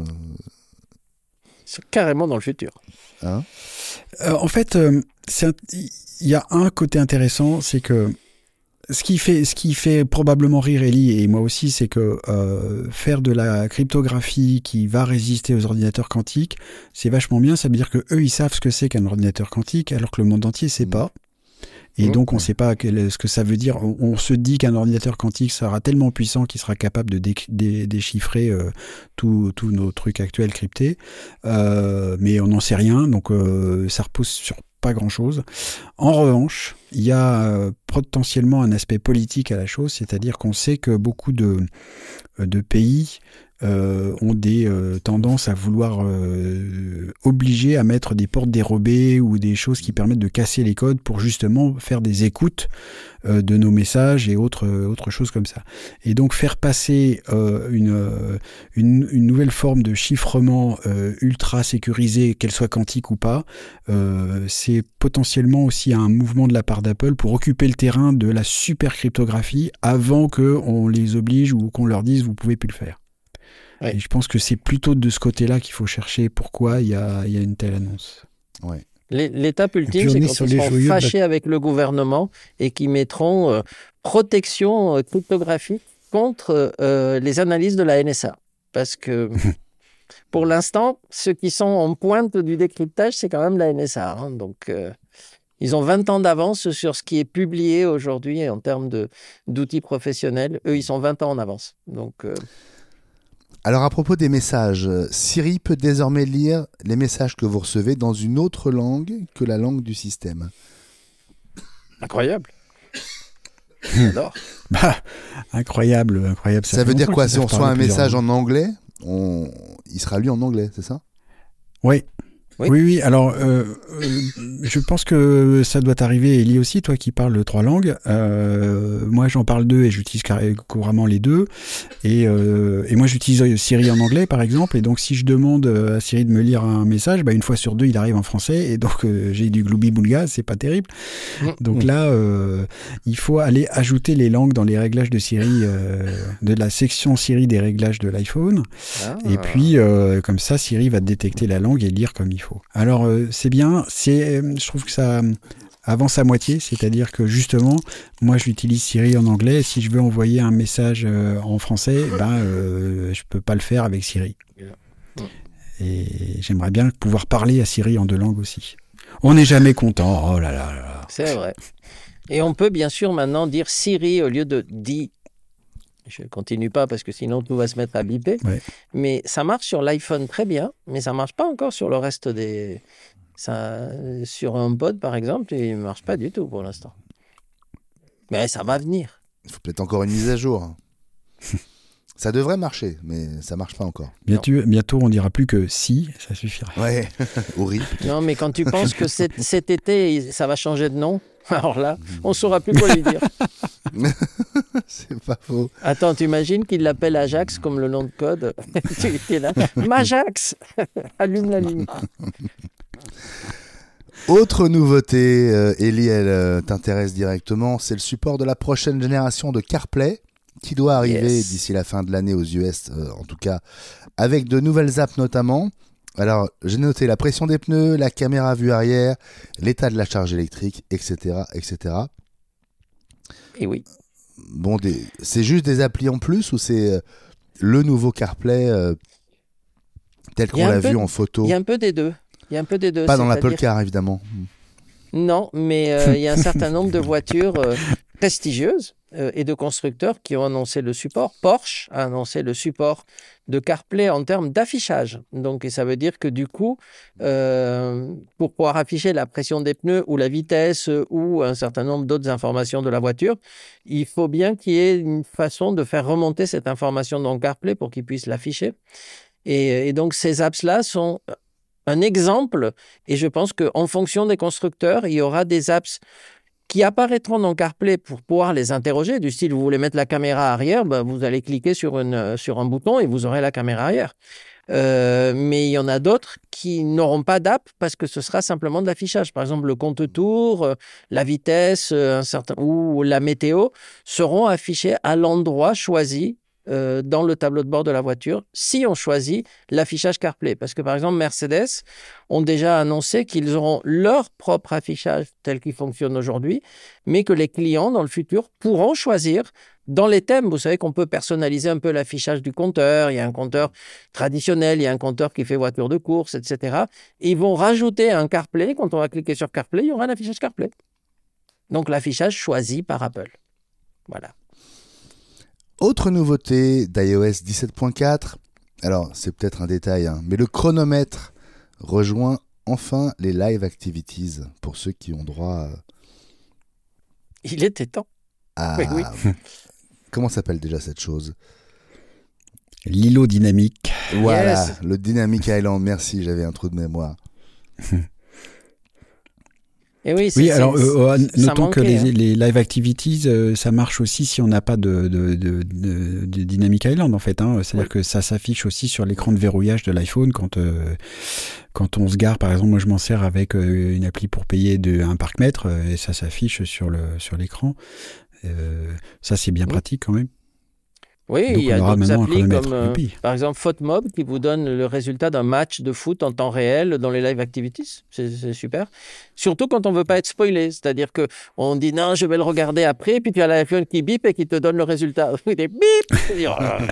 C'est carrément dans le futur. Hein Euh, en fait, euh, c'est un- il y a un côté intéressant, c'est que ce qui fait, ce qui fait probablement rire Ellie et moi aussi, c'est que euh, faire de la cryptographie qui va résister aux ordinateurs quantiques, c'est vachement bien. Ça veut dire que eux, ils savent ce que c'est qu'un ordinateur quantique, alors que le monde entier sait Mmh. pas. Et Mmh. donc, on ne sait pas quel- ce que ça veut dire. On, on se dit qu'un ordinateur quantique sera tellement puissant qu'il sera capable de dé- dé- déchiffrer euh, tous tous nos trucs actuels cryptés. Euh, mais on n'en sait rien, donc euh, ça repose sur pas grand-chose. En revanche, il y a euh, potentiellement un aspect politique à la chose, c'est-à-dire qu'on sait que beaucoup de, de pays euh, ont des euh, tendances à vouloir euh, obliger à mettre des portes dérobées ou des choses qui permettent de casser les codes pour justement faire des écoutes euh, de nos messages et autres, autres choses comme ça. Et donc faire passer euh, une, euh, une, une nouvelle forme de chiffrement euh, ultra sécurisé, qu'elle soit quantique ou pas, euh, c'est potentiellement aussi un mouvement de la part d'Apple pour occuper le terrain de la super cryptographie avant qu'on les oblige ou qu'on leur dise vous pouvez plus le faire. Ouais. Et je pense que c'est plutôt de ce côté-là qu'il faut chercher pourquoi il y a, il y a une telle annonce. Ouais. L'é- L'étape ultime, puis on c'est est quand sur ils les seront joyeux de la- fâchés avec le gouvernement et qu'ils mettront euh, protection euh, cryptographique contre euh, les analyses de la N S A. Parce que pour l'instant, ceux qui sont en pointe du décryptage, c'est quand même la N S A. Hein. Donc, euh, ils ont vingt ans d'avance sur ce qui est publié aujourd'hui en termes de, d'outils professionnels. Eux, ils sont vingt ans en avance. Donc, euh, Alors à propos des messages, euh, Siri peut désormais lire les messages que vous recevez dans une autre langue que la langue du système. incroyable. J'adore. Bah, incroyable, incroyable. Ça, veut fait dire longtemps quoi? qu'ils Si on savent reçoit un parler plusieurs message langues. en anglais, on... il sera lu en anglais, c'est ça? Oui. Oui. Oui, oui. Alors, euh, euh, je pense que ça doit t'arriver, Ellie aussi, toi qui parles trois langues. Euh, moi, j'en parle deux et j'utilise carré- couramment les deux. Et, euh, et moi, j'utilise Siri en anglais, par exemple. Et donc, si je demande à Siri de me lire un message, bah, une fois sur deux, il arrive en français. Et donc, euh, j'ai du gloubi-boulga, c'est pas terrible. Donc là, euh, il faut aller ajouter les langues dans les réglages de Siri, euh, de la section Siri des réglages de l'iPhone. Ah. Et puis, euh, comme ça, Siri va détecter la langue et lire comme il faut. Alors, euh, c'est bien. C'est, euh, je trouve que ça avance à moitié. C'est-à-dire que, justement, moi, j'utilise Siri en anglais. Et si je veux envoyer un message euh, en français, ben, euh, je peux pas le faire avec Siri. Et j'aimerais bien pouvoir parler à Siri en deux langues aussi. On n'est jamais content. Oh là là là là. C'est vrai. Et on peut bien sûr maintenant dire Siri au lieu de dit. Je ne continue pas parce que sinon tout va se mettre à biper. Ouais. Mais ça marche sur l'iPhone très bien, mais ça ne marche pas encore sur le reste des... Ça, sur un pod par exemple, il ne marche pas du tout pour l'instant. Mais ça va venir. Il faut peut-être encore une mise à jour. Ça devrait marcher, mais ça marche pas encore. Bientôt, bientôt, on dira plus que si, ça suffira. Ouais, horrible. Non, mais quand tu penses que cet, cet été, ça va changer de nom, alors là, on ne saura plus quoi lui dire. C'est pas faux. Attends, tu imagines qu'il l'appelle Ajax comme le nom de code? Tu es là. Majax. Allume la lumière. Autre nouveauté, euh, Ellie, elle euh, t'intéresse directement, c'est le support de la prochaine génération de CarPlay qui doit arriver Yes. d'ici la fin de l'année aux U S, euh, en tout cas, avec de nouvelles apps notamment. Alors, j'ai noté la pression des pneus, la caméra vue arrière, l'état de la charge électrique, et cetera, et cetera. Et oui. Bon, des... c'est juste des applis en plus ou c'est euh, le nouveau CarPlay euh, tel Il y a qu'on un l'a peu vu de- en photo? Il y a un peu des deux. Il y a un peu des deux. Pas dans l'Apple c'est-à-dire- Car, évidemment. Non, mais euh, il y a un certain nombre de voitures euh, prestigieuses euh, et de constructeurs qui ont annoncé le support. Porsche a annoncé le support de CarPlay en termes d'affichage. Donc, et ça veut dire que du coup, euh, pour pouvoir afficher la pression des pneus ou la vitesse euh, ou un certain nombre d'autres informations de la voiture, il faut bien qu'il y ait une façon de faire remonter cette information dans CarPlay pour qu'ils puissent l'afficher. Et, et donc, ces apps-là sont un exemple, et je pense qu'en fonction des constructeurs, il y aura des apps qui apparaîtront dans CarPlay pour pouvoir les interroger, du style vous voulez mettre la caméra arrière, ben, vous allez cliquer sur, une, sur un bouton et vous aurez la caméra arrière. Euh, mais il y en a d'autres qui n'auront pas d'app parce que ce sera simplement de l'affichage. Par exemple, le compte tour, euh, la vitesse euh, un certain, ou la météo seront affichés à l'endroit choisi euh, dans le tableau de bord de la voiture si on choisit l'affichage CarPlay. Parce que par exemple, Mercedes ont déjà annoncé qu'ils auront leur propre affichage tel qu'il fonctionne aujourd'hui, mais que les clients dans le futur pourront choisir dans les thèmes. Vous savez qu'on peut personnaliser un peu l'affichage du compteur. Il y a un compteur traditionnel, il y a un compteur qui fait voiture de course, et cetera. Et ils vont rajouter un CarPlay. Quand on va cliquer sur CarPlay, il y aura un affichage CarPlay. Donc l'affichage choisi par Apple. Voilà. Autre nouveauté d'iOS dix-sept point quatre, alors c'est peut-être un détail, hein, mais le chronomètre rejoint enfin les live activities pour ceux qui ont droit à... Il était temps. à... Oui, oui. Comment s'appelle déjà cette chose? L'îlot dynamique. Voilà, Yes. le Dynamic Island, merci, j'avais un trou de mémoire. Et oui, c'est, Oui, c'est, alors euh, ça notons manquait, que les, hein. les live activities, euh, ça marche aussi si on n'a pas de, de, de, de, de Dynamic Island en fait. Hein. C'est-à-dire Oui. que ça s'affiche aussi sur l'écran de verrouillage de l'iPhone quand euh, quand on se gare. Par exemple, moi je m'en sers avec euh, une appli pour payer de un parc-mètre euh, et ça s'affiche sur le sur l'écran. Euh, ça c'est bien Oui. pratique quand même. Oui, Donc il y a on aura d'autres maintenant un applis chronomètre. comme, euh, Youpi. par exemple, PhotoMob qui vous donne le résultat d'un match de foot en temps réel dans les live activities. C'est, c'est super. Surtout quand on veut pas être spoilé. C'est-à-dire que on dit non, je vais le regarder après, puis tu as l'iPhone qui bip et qui te donne le résultat. Il dit bip.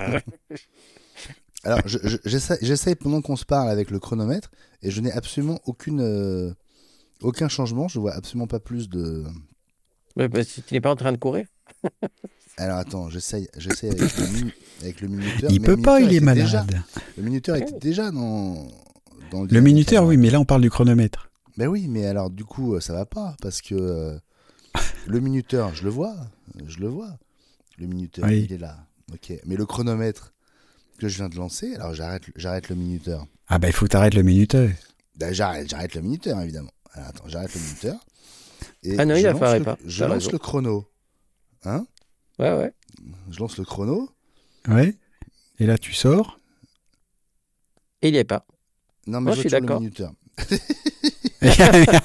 Alors, je, je, j'essaie, j'essaie pendant qu'on se parle avec le chronomètre et je n'ai absolument aucune, euh, aucun changement. Je vois absolument pas plus de... Mais, bah, tu n'es pas en train de courir. Alors attends, j'essaie, j'essaie avec, le minu- avec le minuteur. Il mais peut le pas, minuteur il est était malade. déjà- le minuteur était déjà dans, dans Le Dynamic minuteur, Island. oui, mais là on parle du chronomètre. Ben oui, mais alors du coup, euh, ça va pas parce que euh, le minuteur, je le vois, je le vois. Le minuteur, Oui. il est là. Ok, mais le chronomètre que je viens de lancer, alors j'arrête, j'arrête le minuteur. Ah bah il faut que t'arrêtes le minuteur. Ben, j'arrête, j'arrête le minuteur évidemment. Alors, attends, j'arrête le minuteur. Et Ah non, je il lance apparaît le- pas. Je T'as lance raison. le chrono. Hein? Ouais, ouais. Je lance le chrono. Ouais. Et là tu sors. Et il n'y est pas. Non, mais Moi, je je vois suis toujours le d'accord. minuteur.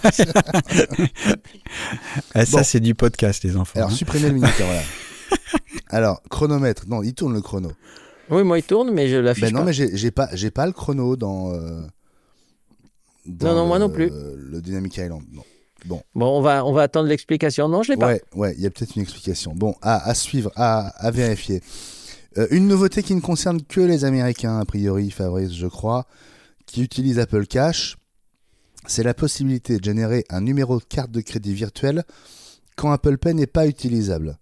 Ah, ça Bon. c'est du podcast les enfants. Alors, hein. supprimez le minuteur, voilà. Alors, chronomètre. Non, il tourne le chrono. Oui, moi, il tourne, mais je l'affiche Ben non, pas. mais j'ai, j'ai pas, j'ai pas le chrono dans. euh, dans Non, non, moi le- non plus. Le Dynamic Island. Non. Bon. Bon, on va, on va attendre l'explication. Non, je l'ai pas. Ouais, ouais, il y a peut-être une explication. Bon, à, à suivre, à, à vérifier. Euh, une nouveauté qui ne concerne que les Américains, a priori, Fabrice, je crois, qui utilisent Apple Cash, c'est la possibilité de générer un numéro de carte de crédit virtuelle quand Apple Pay n'est pas utilisable.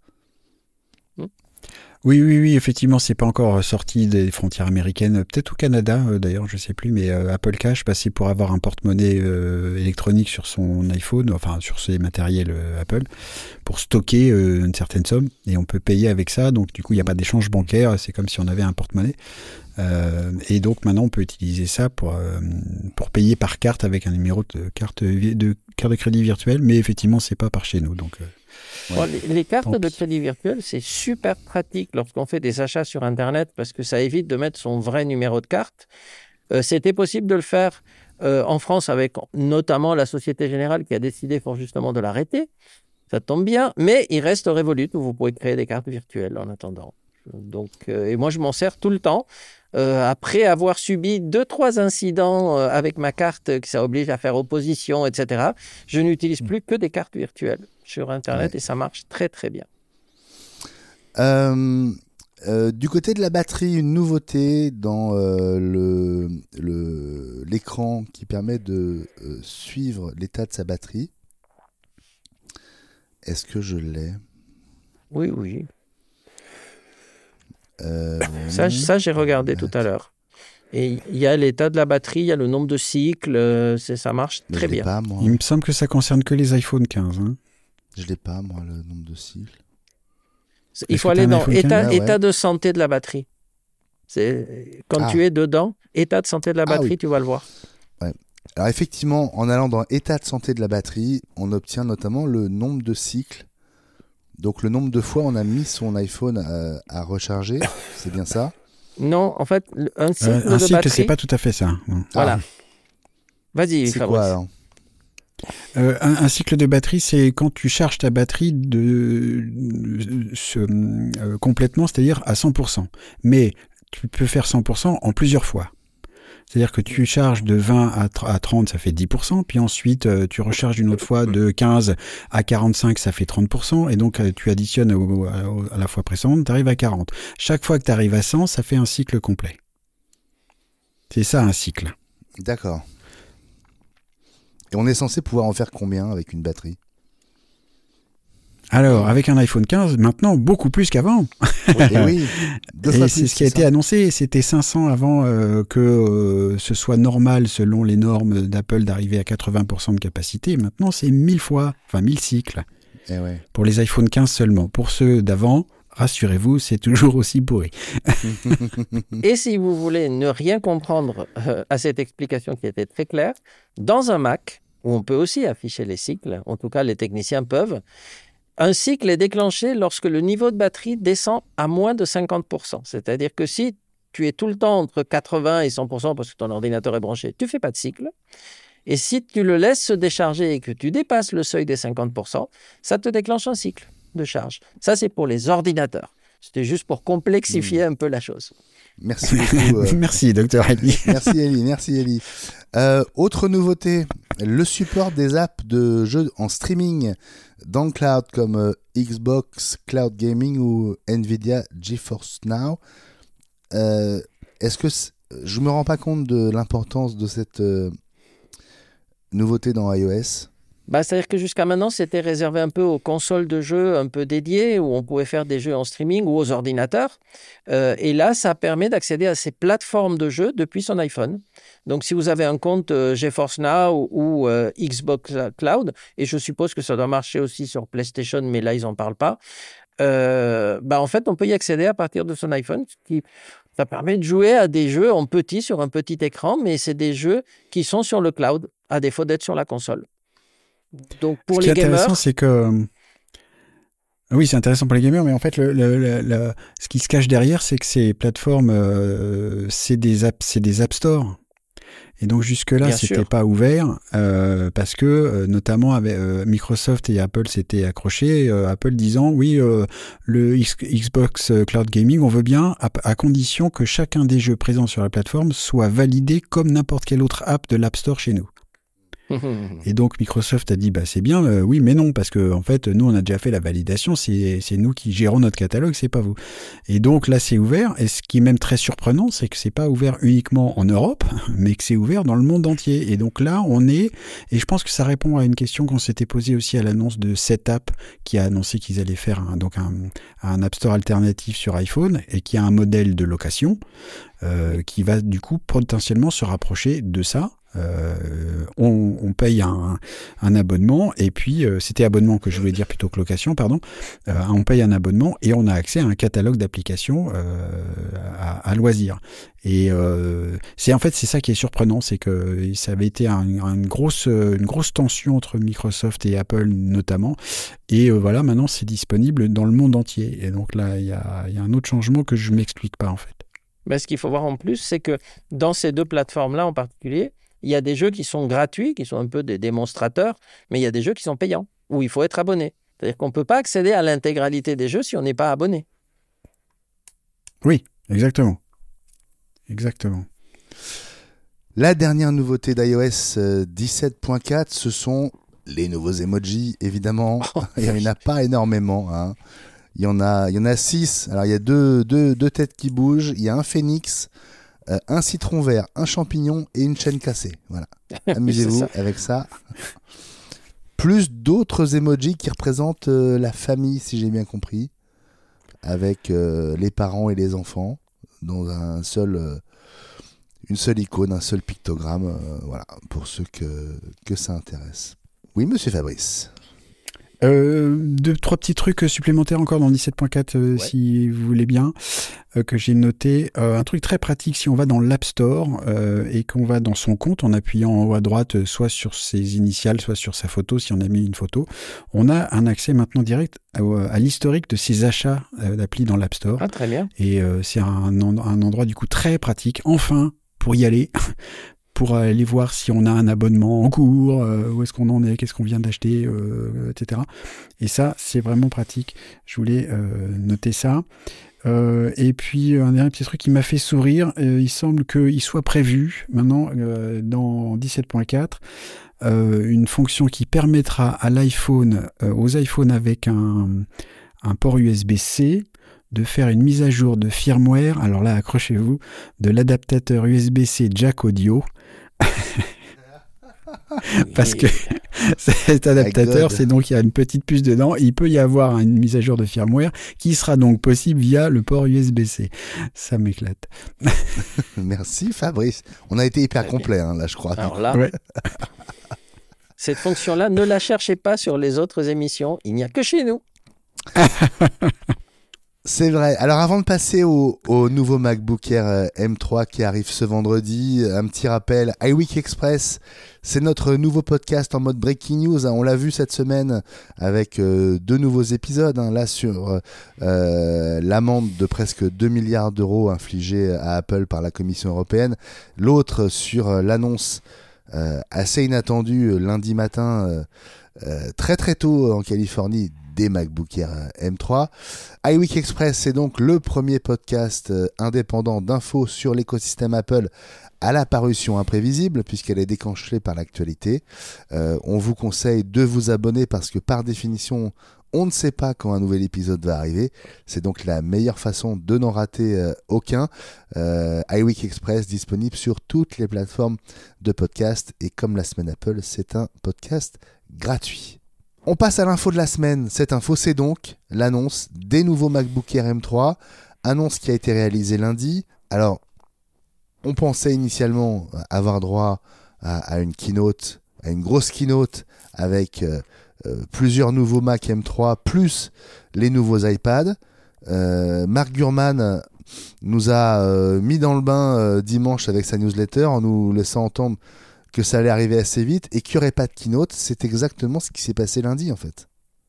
Oui, oui, oui, effectivement, c'est pas encore sorti des frontières américaines, peut-être au Canada euh, d'ailleurs, je sais plus, mais euh, Apple Cash, bah, c'est pour avoir un porte-monnaie euh, électronique sur son iPhone, enfin sur ses matériels euh, Apple, pour stocker euh, une certaine somme, et on peut payer avec ça, donc du coup il n'y a pas d'échange bancaire, c'est comme si on avait un porte-monnaie, euh, et donc maintenant on peut utiliser ça pour, euh, pour payer par carte avec un numéro de carte de, carte de crédit virtuelle, mais effectivement c'est pas par chez nous, donc... Euh, Ouais. Bon, les, les cartes Tant de pis. crédit virtuel, c'est super pratique lorsqu'on fait des achats sur Internet parce que ça évite de mettre son vrai numéro de carte. Euh, c'était possible de le faire euh, en France avec notamment la Société Générale qui a décidé fort justement de l'arrêter. Ça tombe bien, mais il reste Revolut où vous pouvez créer des cartes virtuelles en attendant. Donc, euh, et moi, je m'en sers tout le temps. Euh, après avoir subi deux, trois incidents euh, avec ma carte qui ça oblige à faire opposition, et cetera, je n'utilise plus que des cartes virtuelles sur Internet Ouais. et ça marche très, très bien. Euh, euh, du côté de la batterie, une nouveauté dans euh, le, le, l'écran qui permet de euh, suivre l'état de sa batterie. Est-ce que je l'ai? Oui, oui. Euh, Ça, ça j'ai regardé tout à l'heure. Et il y a l'état de la batterie, il y a le nombre de cycles, euh, c'est, ça marche mais très je l'ai bien. pas, moi. Il me semble que ça concerne que les iPhone quinze. Hein. Je l'ai pas, moi, le nombre de cycles. C'est- Il Est-ce faut que t'as aller un dans iPhone état, quinze? Ah ouais. état de santé de la batterie. C'est, quand Ah. tu es dedans, état de santé de la Ah batterie, oui. tu vas le voir. Alors effectivement, en allant dans l'état de santé de la batterie, on obtient notamment le nombre de cycles. Donc le nombre de fois on a mis son iPhone à, à recharger, c'est bien ça? Non, en fait, un cycle euh, un de cycle, batterie... c'est pas tout à fait ça. Voilà. Ah. Vas-y, C'est Fabrice. quoi alors? Euh, un, un cycle de batterie, c'est quand tu charges ta batterie de, de, de euh, complètement, c'est-à-dire à cent pour cent. Mais tu peux faire cent pour cent en plusieurs fois. C'est-à-dire que tu charges de vingt à trente, ça fait dix pour cent, puis ensuite euh, tu recharges une autre fois de quinze à quarante-cinq, ça fait trente pour cent, et donc euh, tu additionnes au, au, à la fois précédente, tu arrives à quarante. Chaque fois que tu arrives à cent, ça fait un cycle complet. C'est ça un cycle. D'accord. Et on est censé pouvoir en faire combien avec une batterie? Alors, avec un iPhone quinze, maintenant, beaucoup plus qu'avant. Et oui, deux fois Et plus, c'est ce qui a c'est été ça. annoncé. C'était cinq cents avant euh, que euh, ce soit normal, selon les normes d'Apple, d'arriver à quatre-vingts pour cent de capacité. Maintenant, c'est mille fois, enfin mille cycles. Eh ouais. Pour les iPhone quinze seulement. Pour ceux d'avant, rassurez-vous, c'est toujours aussi pourri. Et si vous voulez ne rien comprendre euh, à cette explication qui était très claire, dans un Mac, où on peut aussi afficher les cycles, en tout cas les techniciens peuvent, un cycle est déclenché lorsque le niveau de batterie descend à moins de cinquante pour cent. C'est-à-dire que si tu es tout le temps entre quatre-vingts et cent pour cent parce que ton ordinateur est branché, tu ne fais pas de cycle. Et si tu le laisses se décharger et que tu dépasses le seuil des cinquante pour cent, ça te déclenche un cycle de charge. Ça, c'est pour les ordinateurs. C'était juste pour complexifier mmh. un peu la chose. Merci beaucoup. Euh... merci, docteur Eli. merci, Eli. Merci, Eli. Euh, autre nouveauté, le support des apps de jeux en streaming dans le cloud comme euh, Xbox Cloud Gaming ou Nvidia GeForce Now. Euh, est-ce que c'est... je me rends pas compte de l'importance de cette euh, nouveauté dans iOS? Bah, c'est-à-dire que jusqu'à maintenant, c'était réservé un peu aux consoles de jeux un peu dédiées, où on pouvait faire des jeux en streaming ou aux ordinateurs. Euh, et là, ça permet d'accéder à ces plateformes de jeux depuis son iPhone. Donc, si vous avez un compte euh, GeForce Now ou euh, Xbox Cloud, et je suppose que ça doit marcher aussi sur PlayStation, mais là, ils n'en parlent pas, euh, bah, en fait, on peut y accéder à partir de son iPhone, ce qui... Ça permet de jouer à des jeux en petit, sur un petit écran, mais c'est des jeux qui sont sur le cloud, à défaut d'être sur la console. Donc pour Ce les qui est gamers, intéressant, c'est que oui, c'est intéressant pour les gamers, mais en fait, le, le, le, le, ce qui se cache derrière, c'est que ces plateformes, euh, c'est des apps, c'est des app stores. Et donc jusque-là, Bien c'était sûr. pas ouvert euh, parce que euh, notamment avec euh, Microsoft et Apple s'étaient accrochés. Euh, Apple disant oui, euh, le X- Xbox Cloud Gaming, on veut bien à, à condition que chacun des jeux présents sur la plateforme soit validé comme n'importe quelle autre app de l'App Store chez nous. Et donc Microsoft a dit bah c'est bien, euh, oui mais non parce que en fait nous on a déjà fait la validation, c'est c'est nous qui gérons notre catalogue, c'est pas vous. Et donc là c'est ouvert, et ce qui est même très surprenant, c'est que c'est pas ouvert uniquement en Europe, mais que c'est ouvert dans le monde entier. Et donc là on est, et je pense que ça répond à une question qu'on s'était posée aussi à l'annonce de Setapp, qui a annoncé qu'ils allaient faire un, donc un, un App Store alternatif sur iPhone et qui a un modèle de location euh, qui va du coup potentiellement se rapprocher de ça. Euh, on, on paye un, un abonnement et puis euh, c'était abonnement que je voulais dire plutôt que location, pardon. Euh, on paye un abonnement et on a accès à un catalogue d'applications euh, à, à loisir. Et euh, c'est en fait c'est ça qui est surprenant, c'est que ça avait été un, une grosse une grosse tension entre Microsoft et Apple notamment. Et euh, voilà, maintenant c'est disponible dans le monde entier. Et donc là il y a, il y a un autre changement que je m'explique pas en fait. Mais ce qu'il faut voir en plus, c'est que dans ces deux plateformes-là en particulier, il y a des jeux qui sont gratuits, qui sont un peu des démonstrateurs, mais il y a des jeux qui sont payants, où il faut être abonné. C'est-à-dire qu'on ne peut pas accéder à l'intégralité des jeux si on n'est pas abonné. Oui, exactement. Exactement. La dernière nouveauté d'iOS dix-sept point quatre, ce sont les nouveaux emojis, évidemment. Oh, il n'y en a pas énormément. Hein. Il y en a, il y en a six. Alors, il y a deux, deux, deux têtes qui bougent. Il y a un phénix, euh, un citron vert, un champignon et une chaîne cassée. Voilà. Amusez-vous ça. avec ça. Plus d'autres emojis qui représentent euh, la famille, si j'ai bien compris, avec euh, les parents et les enfants, dans un seul, euh, une seule icône, un seul pictogramme. Euh, voilà, pour ceux que, que ça intéresse. Oui, monsieur Fabrice. Euh, deux, trois petits trucs supplémentaires encore dans dix-sept point quatre, euh, ouais. si vous voulez bien, euh, que j'ai noté. Euh, un truc très pratique, si on va dans l'App Store euh, et qu'on va dans son compte en appuyant en haut à droite, soit sur ses initiales, soit sur sa photo, si on a mis une photo, on a un accès maintenant direct à, à l'historique de ses achats euh, d'appli dans l'App Store. Ah, très bien. Et euh, c'est un, un endroit du coup très pratique, enfin, pour y aller. Pour aller voir si on a un abonnement en cours, euh, où est-ce qu'on en est, qu'est-ce qu'on vient d'acheter, euh, et cetera. Et ça, c'est vraiment pratique. Je voulais euh, noter ça. Euh, et puis, un dernier petit truc qui m'a fait sourire, euh, il semble qu'il soit prévu, maintenant, euh, dans dix-sept point quatre, euh, une fonction qui permettra à l'iPhone, euh, aux iPhones avec un, un port U S B-C, de faire une mise à jour de firmware, alors là, accrochez-vous, de l'adaptateur U S B-C jack audio. Parce que cet adaptateur, c'est donc il y a une petite puce dedans, il peut y avoir une mise à jour de firmware qui sera donc possible via le port U S B-C. Ça m'éclate. Merci Fabrice. On a été hyper complet hein, là, je crois. Alors là, ouais. Cette fonction-là, ne la cherchez pas sur les autres émissions, il n'y a que chez nous. C'est vrai. Alors avant de passer au, au nouveau MacBook Air M trois qui arrive ce vendredi, un petit rappel, iWeek Express, c'est notre nouveau podcast en mode breaking news. On l'a vu cette semaine avec euh, deux nouveaux épisodes. Hein, là sur euh, l'amende de presque deux milliards d'euros infligée à Apple par la Commission européenne. L'autre sur euh, l'annonce euh, assez inattendue lundi matin, euh, euh, très très tôt en Californie, des MacBook Air M trois. iWeek Express, c'est donc le premier podcast euh, indépendant d'infos sur l'écosystème Apple à la parution imprévisible, puisqu'elle est déclenchée par l'actualité. Euh, on vous conseille de vous abonner parce que par définition, on ne sait pas quand un nouvel épisode va arriver. C'est donc la meilleure façon de n'en rater euh, aucun. Euh, iWeek Express disponible sur toutes les plateformes de podcast. Et comme la semaine Apple, c'est un podcast gratuit. On passe à l'info de la semaine. Cette info, c'est donc l'annonce des nouveaux MacBook Air M trois. Annonce qui a été réalisée lundi. Alors, on pensait initialement avoir droit à, à une keynote, à une grosse keynote avec euh, euh, plusieurs nouveaux Mac M trois, plus les nouveaux iPads. Euh, Mark Gurman nous a euh, mis dans le bain euh, dimanche avec sa newsletter en nous laissant entendre que ça allait arriver assez vite et qu'il n'y aurait pas de keynote. C'est exactement ce qui s'est passé lundi, en fait.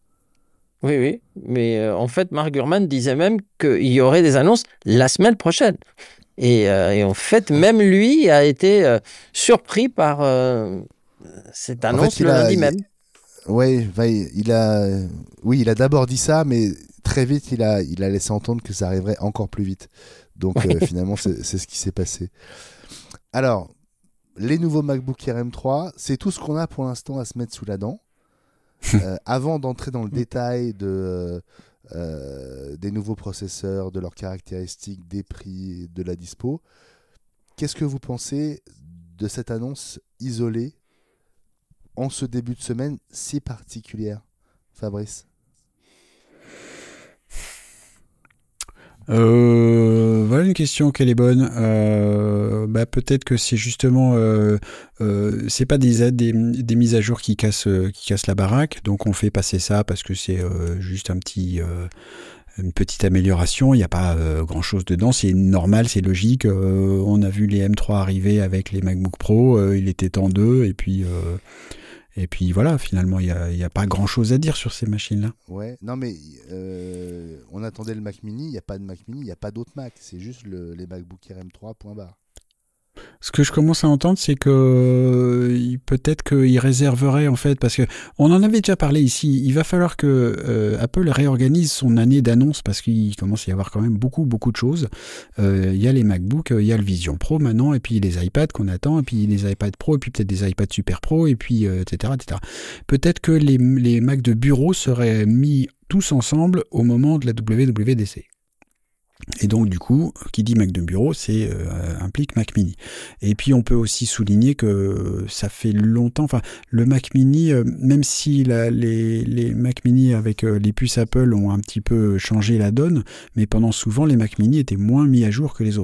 Oui, oui. Mais euh, en fait, Mark Gurman disait même qu'il y aurait des annonces la semaine prochaine. Et, euh, et en fait, même lui a été euh, surpris par euh, cette annonce en fait, le a, lundi il, même. Ouais, il a, oui, il a d'abord dit ça, mais très vite, il a, il a laissé entendre que ça arriverait encore plus vite. Donc, euh, finalement, c'est, c'est ce qui s'est passé. Alors... Les nouveaux MacBook Air M trois, c'est tout ce qu'on a pour l'instant à se mettre sous la dent. euh, avant d'entrer dans le détail de, euh, des nouveaux processeurs, de leurs caractéristiques, des prix, de la dispo, qu'est-ce que vous pensez de cette annonce isolée en ce début de semaine si particulière, Fabrice ? Euh, voilà une question qu'elle est bonne. Euh, bah peut-être que c'est justement, euh, euh, c'est pas des, des des mises à jour qui cassent qui cassent la baraque. Donc on fait passer ça parce que c'est euh, juste un petit euh, une petite amélioration. Il n'y a pas euh, grand chose dedans. C'est normal, c'est logique. Euh, on a vu les M trois arriver avec les MacBook Pro. Euh, il était temps d'eux et puis. Euh, Et puis voilà, finalement, il n'y a, y a pas grand-chose à dire sur ces machines-là. Ouais, non mais euh, on attendait le Mac Mini, il n'y a pas de Mac Mini, il n'y a pas d'autres Mac, c'est juste le, les MacBook Air M trois, point barre. Ce que je commence à entendre, c'est que peut-être qu'il réserverait, en fait, parce que on en avait déjà parlé ici, il va falloir que euh, Apple réorganise son année d'annonce, parce qu'il commence à y avoir quand même beaucoup, beaucoup de choses. Euh, il y a les MacBooks, il y a le Vision Pro maintenant, et puis les iPads qu'on attend, et puis les iPads Pro, et puis peut-être des iPads Super Pro, et puis euh, et cetera, et cetera. Peut-être que les, les Macs de bureau seraient mis tous ensemble au moment de la W W D C. Et donc du coup, qui dit Mac de bureau, c'est euh, implique Mac Mini. Et puis on peut aussi souligner que ça fait longtemps, enfin le Mac Mini, euh, même si la, les, les Mac Mini avec euh, les puces Apple ont un petit peu changé la donne, mais pendant souvent les Mac Mini étaient moins mis à jour que les autres.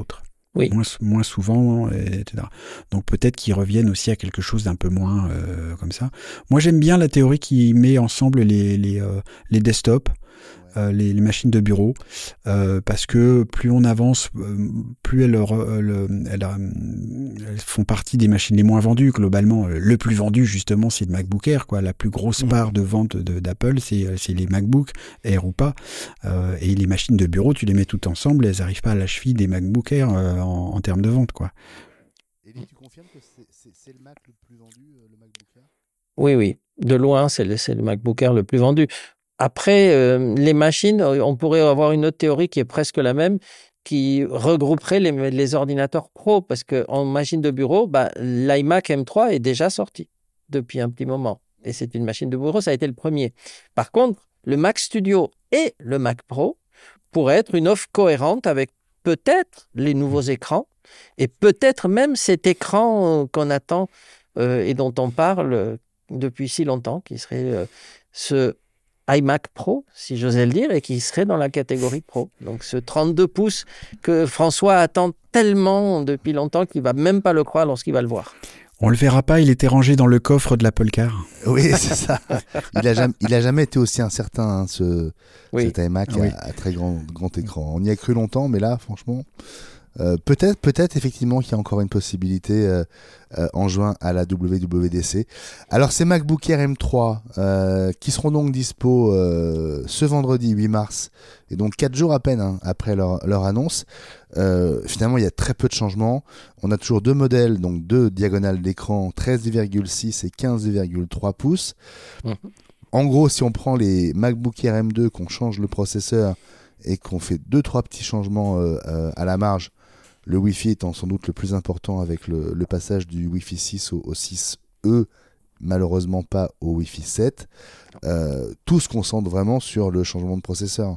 Oui. moins, moins souvent, et cetera. Donc peut-être qu'ils reviennent aussi à quelque chose d'un peu moins euh, comme ça. Moi, j'aime bien la théorie qui met ensemble les, les, euh, les desktops, euh, les, les machines de bureau, euh, parce que plus on avance, euh, plus elles, elles, elles, elles font partie des machines les moins vendues. Globalement, le plus vendu, justement, c'est le MacBook Air, quoi. La plus grosse part de vente de, d'Apple, c'est, c'est les MacBook Air ou pas. Euh, et les machines de bureau, tu les mets toutes ensemble, elles n'arrivent pas à la cheville des MacBook Air euh, en, en termes de vente, quoi. Elie, tu confirmes que c'est, c'est, c'est le Mac le plus vendu, euh, le MacBook Air ? Oui, oui. De loin, c'est le, c'est le MacBook Air le plus vendu. Après, euh, les machines, on pourrait avoir une autre théorie qui est presque la même, qui regrouperait les, les ordinateurs pro, parce qu'en machine de bureau, bah, l'iMac M trois est déjà sorti depuis un petit moment. Et c'est une machine de bureau, ça a été le premier. Par contre, le Mac Studio et le Mac Pro pourraient être une offre cohérente avec peut-être les nouveaux écrans, et peut-être même cet écran qu'on attend euh, et dont on parle depuis si longtemps, qui serait euh, ce iMac Pro, si j'osais le dire, et qui serait dans la catégorie Pro. Donc ce trente-deux pouces que François attend tellement depuis longtemps qu'il ne va même pas le croire lorsqu'il va le voir. On le verra pas, il était rangé dans le coffre de l'Apple Car. Oui, c'est ça. Il a jamais, il a jamais été aussi incertain, hein, ce, Oui. cet iMac Oui. à, à très grand, grand écran. On y a cru longtemps, mais là, franchement, euh, peut-être, peut-être effectivement qu'il y a encore une possibilité euh, euh, en juin à la W W D C. Alors, ces MacBook Air M trois euh, qui seront donc dispo euh, ce vendredi huit mars, et donc quatre jours à peine hein, après leur, leur annonce. Euh, finalement, il y a très peu de changements. On a toujours deux modèles, donc deux diagonales d'écran, treize virgule six et quinze virgule trois pouces. Mmh. En gros, si on prend les MacBook Air M deux, qu'on change le processeur et qu'on fait deux trois petits changements euh, euh, à la marge, le Wi-Fi étant sans doute le plus important avec le, le passage du Wi-Fi six au, au six E, malheureusement pas au Wi-Fi sept, euh, tout se concentre vraiment sur le changement de processeur.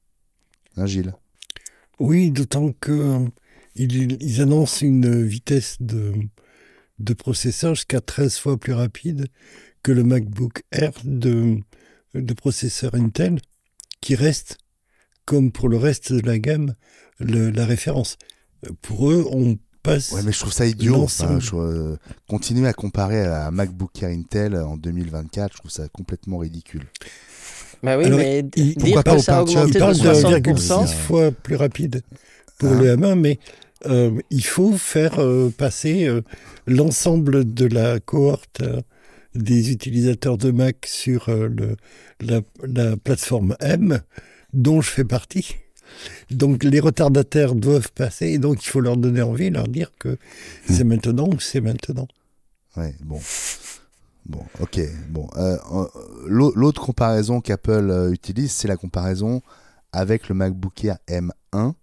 Hein, Gilles ? Oui, d'autant que euh, ils, ils annoncent une vitesse de, de processeur jusqu'à treize fois plus rapide que le MacBook Air de, de processeur Intel, qui reste, comme pour le reste de la gamme, le, la référence. Pour eux, on passe... Ouais, mais je trouve ça idiot. l'ensemble. Enfin, je, euh, continuer à comparer à un MacBook Air Intel en deux mille vingt-quatre, je trouve ça complètement ridicule. Bah oui, Alors, mais il- dire pourquoi que ça a pas au Pentium ? augmenté Il parle de de soixante un virgule pour cent. six fois plus rapide pour Hein le M un, mais euh, il faut faire euh, passer euh, l'ensemble de la cohorte euh, des utilisateurs de Mac sur euh, le, la, la plateforme M, dont je fais partie. Donc les retardataires doivent passer, et donc il faut leur donner envie, leur dire que c'est maintenant ou c'est maintenant. Ouais, bon. Bon, ok. Bon, euh, euh, l'autre comparaison qu'Apple euh, utilise, c'est la comparaison avec le MacBook Air M un.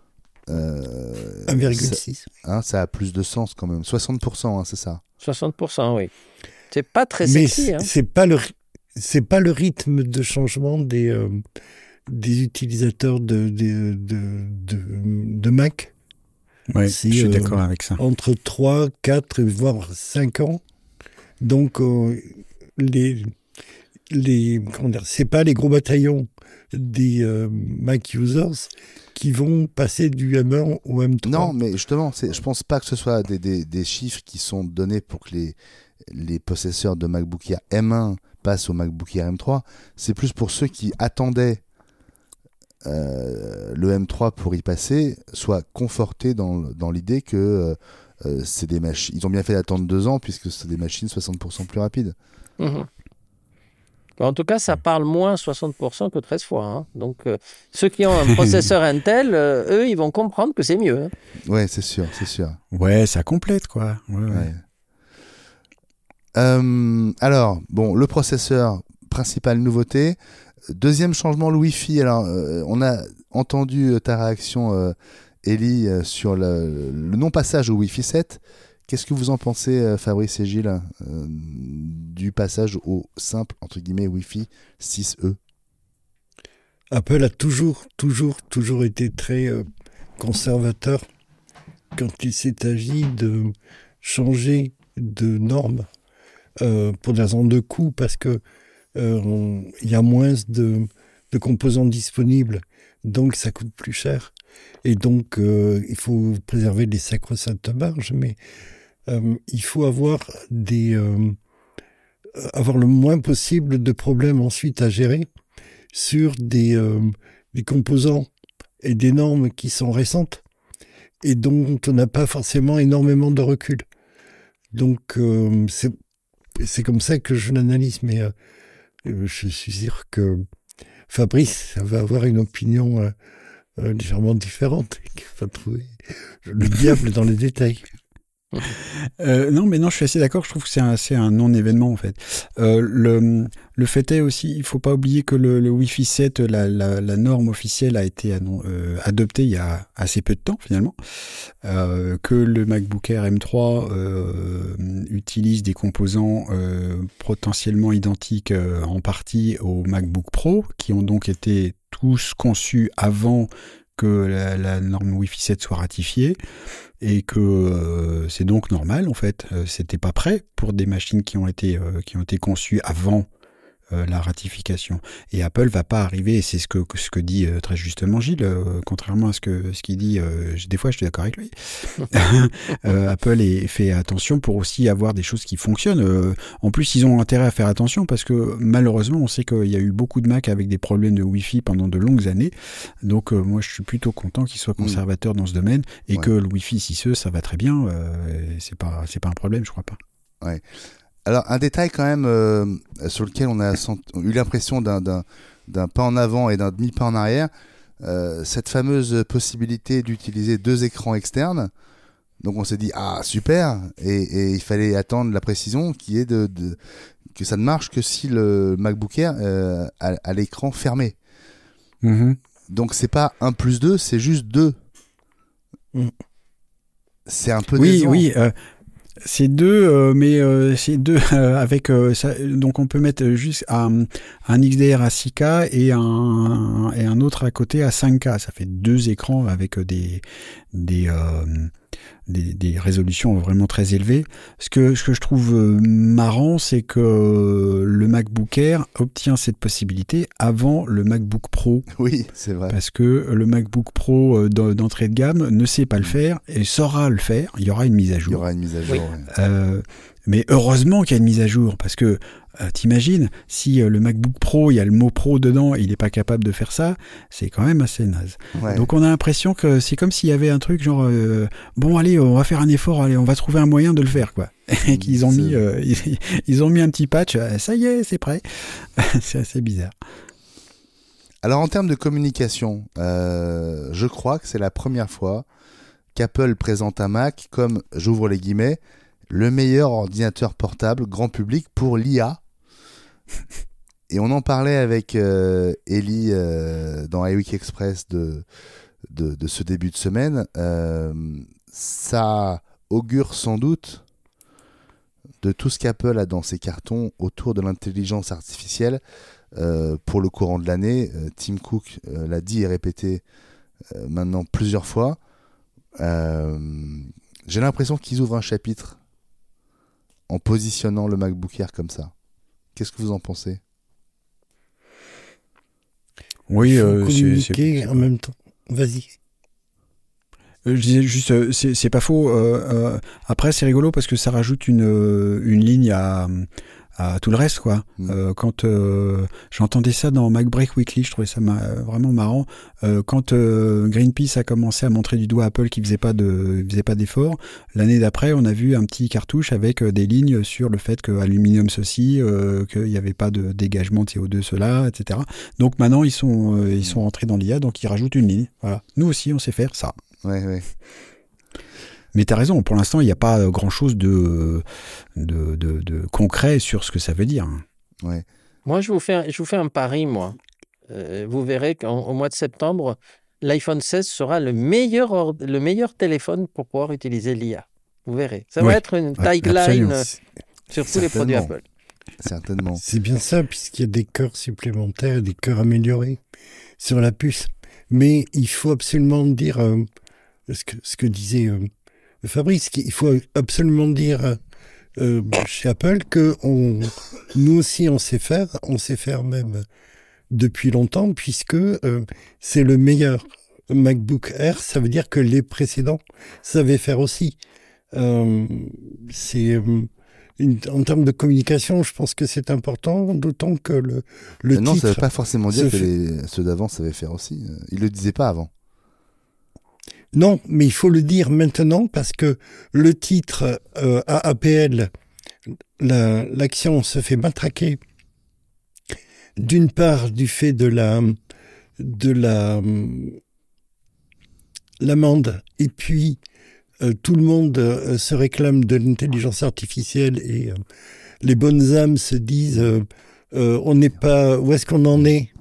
Euh, un virgule ça, six. hein, ça a plus de sens quand même. soixante pour cent, hein, c'est ça. soixante pour cent, oui. C'est pas très Mais sexy. c'est, Hein. c'est pas le c'est pas le rythme de changement des euh, des utilisateurs de de de, de, de Mac. Ouais, C'est, je suis euh, d'accord avec ça. Entre trois, quatre, voire cinq ans. Donc, euh, les, les, comment dire, c'est pas les gros bataillons des euh, Mac users qui vont passer du M un au M trois. Non, mais justement, c'est, je pense pas que ce soit des, des, des chiffres qui sont donnés pour que les, les possesseurs de MacBook Air M un passent au MacBook Air M trois. C'est plus pour ceux qui attendaient euh, le M trois pour y passer, soient confortés dans, dans l'idée que euh, Euh, c'est des machines. Ils ont bien fait d'attendre deux ans puisque c'est des machines soixante pour cent plus rapides. Mmh. En tout cas, ça parle moins soixante pour cent que treize fois. Hein. Donc, euh, ceux qui ont un processeur Intel, euh, eux, ils vont comprendre que c'est mieux. Hein. Ouais, c'est sûr, c'est sûr. Ouais, ça complète, quoi. Ouais, ouais. Ouais. Euh, alors, bon, le processeur, principale nouveauté. Deuxième changement, le Wi-Fi. Alors, euh, on a entendu ta réaction, euh, Elie, euh, sur le, le non-passage au Wi-Fi sept. Qu'est-ce que vous en pensez, euh, Fabrice et Gilles, euh, du passage au simple, entre guillemets, Wi-Fi six E? Apple a toujours, toujours, toujours été très euh, conservateur quand il s'est agi de changer de normes euh, pour des raisons de coût, parce que euh, il y a moins de, de composants disponibles donc ça coûte plus cher. Et donc, euh, il faut préserver les sacro-saintes marges, mais euh, il faut avoir des... Euh, avoir le moins possible de problèmes ensuite à gérer sur des, euh, des composants et des normes qui sont récentes et dont on n'a pas forcément énormément de recul. Donc, euh, c'est, c'est comme ça que je l'analyse, mais euh, je suis sûr que Fabrice va avoir une opinion euh, euh, légèrement différente et qu'il va trouver le diable dans les détails. Euh, non, mais non, je suis assez d'accord. Je trouve que c'est un, c'est un non-événement en fait. Euh, le, le fait est aussi, il faut pas oublier que le, le Wi-Fi sept, la, la, la norme officielle a été euh, adoptée il y a assez peu de temps finalement. Euh, que le MacBook Air M trois euh, utilise des composants euh, potentiellement identiques euh, en partie au MacBook Pro, qui ont donc été tous conçus avant que la, la norme Wi-Fi sept soit ratifiée. Et que euh, c'est donc normal en fait, euh, c'était pas prêt pour des machines qui ont été euh, qui ont été conçues avant euh, la ratification. Et Apple va pas arriver, et c'est ce que ce que dit euh, très justement Gilles, euh, contrairement à ce que ce qu'il dit, euh, des fois je suis d'accord avec lui. euh, Apple est, fait attention pour aussi avoir des choses qui fonctionnent. Euh, en plus, ils ont intérêt à faire attention parce que malheureusement, on sait qu'il y a eu beaucoup de Mac avec des problèmes de Wi-Fi pendant de longues années. Donc euh, moi, je suis plutôt content qu'ils soient conservateurs mmh. dans ce domaine et ouais. que le Wi-Fi six E, ça va très bien. Euh, c'est pas c'est pas un problème, je crois pas. Ouais. Alors, un détail quand même euh, sur lequel on a sent- eu l'impression d'un, d'un, d'un pas en avant et d'un demi-pas en arrière, euh, cette fameuse possibilité d'utiliser deux écrans externes. Donc, on s'est dit, ah, super, et, et il fallait attendre la précision qui est de, de que ça ne marche que si le MacBook Air euh, a, a l'écran fermé. Mm-hmm. Donc, c'est pas un plus deux, c'est juste deux. Mm. C'est un peu oui, décevant. Oui, oui. Euh... C'est deux, euh, mais euh, c'est deux euh, avec euh, ça, donc on peut mettre juste un, un X D R à six K et un et un autre à côté à cinq K. Ça fait deux écrans avec des des euh, des, des résolutions vraiment très élevées. Ce que ce que je trouve marrant, c'est que le MacBook Air obtient cette possibilité avant le MacBook Pro. Oui, c'est vrai. Parce que le MacBook Pro d'entrée de gamme ne sait pas le faire et saura le faire. Il y aura une mise à jour. Il y aura une mise à jour. Oui. Ouais. Euh, mais heureusement qu'il y a une mise à jour parce que euh, t'imagines si euh, le MacBook Pro, il y a le mot Pro dedans, et il n'est pas capable de faire ça, c'est quand même assez naze. Ouais. Donc on a l'impression que c'est comme s'il y avait un truc genre euh, bon allez, on va faire un effort, allez, on va trouver un moyen de le faire quoi. Et qu'ils ont mis, euh, ils, ils ont mis un petit patch, ça y est, c'est prêt. C'est assez bizarre. Alors en termes de communication, euh, je crois que c'est la première fois qu'Apple présente un Mac comme, j'ouvre les guillemets, le meilleur ordinateur portable grand public pour l'I A. Et on en parlait avec euh, Ellie euh, dans iWeek Express de, de, de ce début de semaine. Euh, ça augure sans doute de tout ce qu'Apple a dans ses cartons autour de l'intelligence artificielle euh, pour le courant de l'année. Euh, Tim Cook euh, l'a dit et répété euh, maintenant plusieurs fois. Euh, j'ai l'impression qu'ils ouvrent un chapitre en positionnant le MacBook Air comme ça. Qu'est-ce que vous en pensez ? Oui, euh, communiquer c'est, c'est... en même temps. Vas-y. Euh, je disais juste, c'est, c'est pas faux. Euh, euh, après, c'est rigolo parce que ça rajoute une, une ligne à, à tout le reste, quoi. Mmh. Euh, quand euh, j'entendais ça dans MacBreak Weekly, je trouvais ça ma, vraiment marrant. Euh, quand euh, Greenpeace a commencé à montrer du doigt Apple qui faisait pas de, faisait pas d'efforts, l'année d'après, on a vu un petit cartouche avec des lignes sur le fait que aluminium ceci, euh, qu'il n'y avait pas de dégagement de C O deux cela, et cetera. Donc maintenant, ils sont, euh, ils sont rentrés dans l'I A, donc ils rajoutent une ligne. Voilà. Nous aussi, on sait faire ça. Ouais, ouais. Mais t'as raison, pour l'instant, il n'y a pas grand-chose de, de, de, de concret sur ce que ça veut dire. Ouais. Moi, je vous fais un, je vous fais un pari, moi. Euh, vous verrez qu'au mois de septembre, l'iPhone seize sera le meilleur, or, le meilleur téléphone pour pouvoir utiliser l'I A. Vous verrez. Ça oui. va être une tagline ouais, sur tous les produits Apple. Certainement. C'est bien ça, puisqu'il y a des cœurs supplémentaires, des cœurs améliorés sur la puce. Mais il faut absolument dire euh, ce, que, ce que disait... Euh, Fabrice, il faut absolument dire euh, chez Apple que on, nous aussi on sait faire, on sait faire même depuis longtemps, puisque euh, c'est le meilleur MacBook Air. Ça veut dire que les précédents savaient faire aussi. Euh, c'est... Euh, Une, en termes de communication, je pense que c'est important, d'autant que le, le non, titre... Non, ça ne veut pas forcément dire que fait... les, ceux d'avant savaient faire aussi. Ils ne le disaient pas avant. Non, mais il faut le dire maintenant parce que le titre euh, A A P L, la, l'action se fait matraquer d'une part du fait de la de la l'amende, et puis euh, tout le monde euh, se réclame de l'intelligence artificielle et euh, les bonnes âmes se disent euh, euh, on n'est pas, où est-ce qu'on en est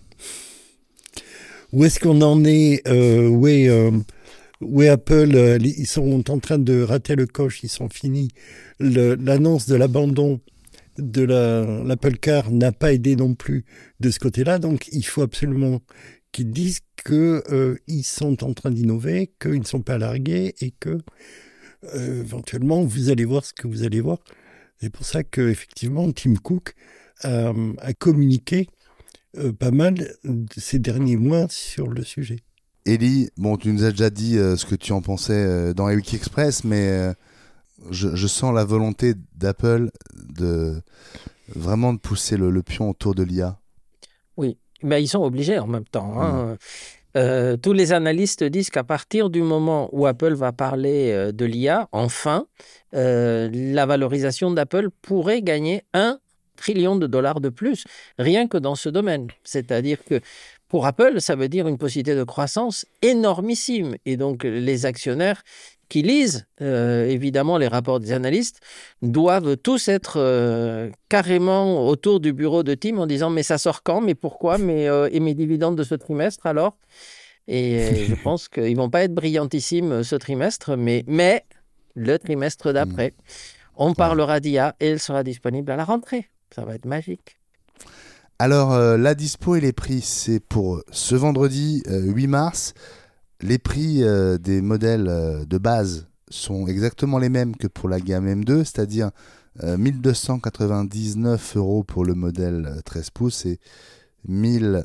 où est-ce qu'on en est euh, où est euh, où est Apple, euh, ils sont en train de rater le coche, ils sont finis. Le, l'annonce de l'abandon de la, l'Apple Car n'a pas aidé non plus de ce côté-là, donc il faut absolument qu'ils disent qu'ils euh, sont en train d'innover, qu'ils ne sont pas largués et que euh, éventuellement vous allez voir ce que vous allez voir. C'est pour ça qu'effectivement Tim Cook a, a communiqué euh, pas mal ces derniers mois sur le sujet. Élie, bon, tu nous as déjà dit euh, ce que tu en pensais euh, dans iWeek Express, mais euh, je, je sens la volonté d'Apple de vraiment de pousser le, le pion autour de l'I A. Oui, mais ils sont obligés en même temps. Hein. Mmh. Euh, tous les analystes disent qu'à partir du moment où Apple va parler euh, de l'I A, enfin, euh, la valorisation d'Apple pourrait gagner un trillion de dollars de plus, rien que dans ce domaine. C'est-à-dire que pour Apple, ça veut dire une possibilité de croissance énormissime. Et donc, les actionnaires qui lisent, euh, évidemment, les rapports des analystes, doivent tous être euh, carrément autour du bureau de Tim en disant « Mais ça sort quand ? Mais pourquoi ? Mais, euh, Et mes dividendes de ce trimestre, alors ?» Et je pense qu'ils ne vont pas être brillantissimes ce trimestre, mais, mais le trimestre d'après, on parlera d'I A et elle sera disponible à la rentrée. Ça va être magique. Alors, euh, la dispo et les prix, c'est pour ce vendredi euh, huit mars. Les prix euh, des modèles euh, de base sont exactement les mêmes que pour la gamme M deux, c'est-à-dire euh, mille deux cent quatre-vingt-dix-neuf euros pour le modèle treize pouces et mille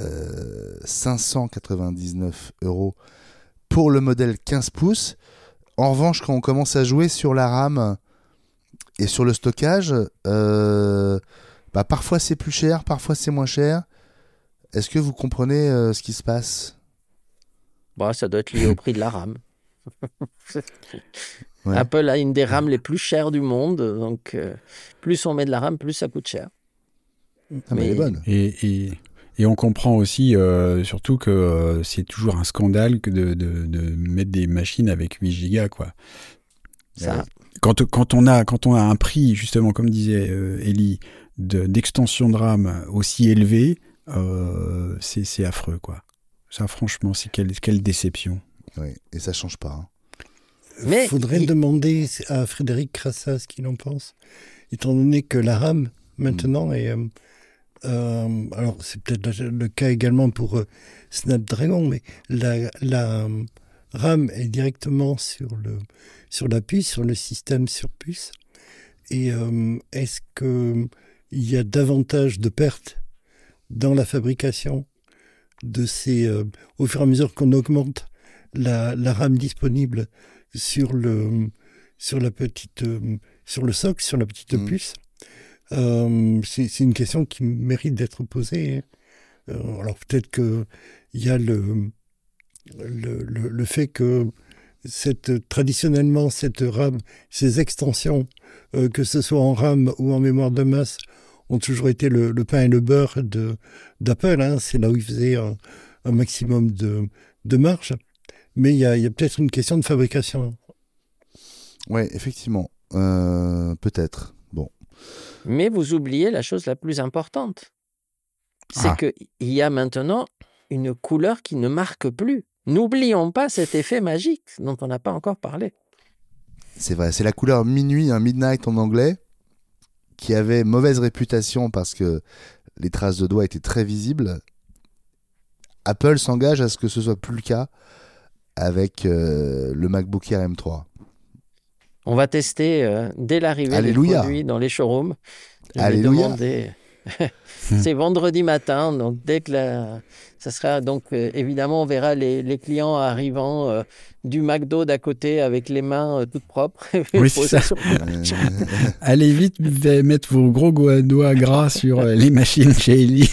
cinq cent quatre-vingt-dix-neuf euros pour le modèle quinze pouces. En revanche, quand on commence à jouer sur la RAM et sur le stockage... Euh, Bah, parfois c'est plus cher, parfois c'est moins cher. Est-ce que vous comprenez euh, ce qui se passe ? Bah, ça doit être lié au prix de la RAM. Ouais. Apple a une des RAM les plus chères du monde, donc euh, plus on met de la RAM, plus ça coûte cher. Ah, mais elle est bonne. Et, et, et on comprend aussi, euh, surtout que euh, c'est toujours un scandale que de, de, de mettre des machines avec huit gigas, quoi. Ça. Euh, quand, quand, on a, quand on a un prix, justement, comme disait euh, Élie, de, d'extension de RAM aussi élevé, euh, c'est, c'est affreux, quoi. Ça, franchement, c'est quelle, quelle déception. Oui, et ça change pas. Hein. Il faudrait il... demander à Frédéric Crassa ce qu'il en pense, étant donné que la RAM, maintenant, mmh. est... Euh, euh, alors, c'est peut-être le, le cas également pour euh, Snapdragon, mais la, la euh, RAM est directement sur, le, sur la puce, sur le système sur puce. Et euh, est-ce qu'il y a davantage de pertes dans la fabrication de ces... Euh, au fur et à mesure qu'on augmente la, la RAM disponible sur le, sur la petite, euh, sur le socle, sur la petite mmh. puce, euh, c'est, c'est une question qui mérite d'être posée. Euh, alors peut-être qu'il y a le, le, le, le fait que cette, traditionnellement, cette RAM, ces extensions, euh, que ce soit en RAM ou en mémoire de masse, ont toujours été le, le pain et le beurre de, d'Apple. Hein. C'est là où ils faisaient un, un maximum de, de marge. Mais il y a, y a peut-être une question de fabrication. Oui, effectivement. Euh, peut-être. Bon. Mais vous oubliez la chose la plus importante. C'est ah. qu'il y a maintenant une couleur qui ne marque plus. N'oublions pas cet effet magique dont on n'a pas encore parlé. C'est vrai, c'est la couleur minuit, un midnight en anglais, qui avait mauvaise réputation parce que les traces de doigts étaient très visibles. Apple s'engage à ce que ce soit plus le cas avec euh, le MacBook Air M trois. On va tester euh, dès l'arrivée Alléluia. Des produits dans les showrooms. Je Alléluia. vais demander C'est vendredi matin, donc dès que la... ça sera donc euh, évidemment on verra les, les clients arrivant euh, du McDo d'à côté avec les mains euh, toutes propres. Oui, c'est ça. Sur... Allez vite, mettre vos gros doigts gras sur euh, les machines chez Eli.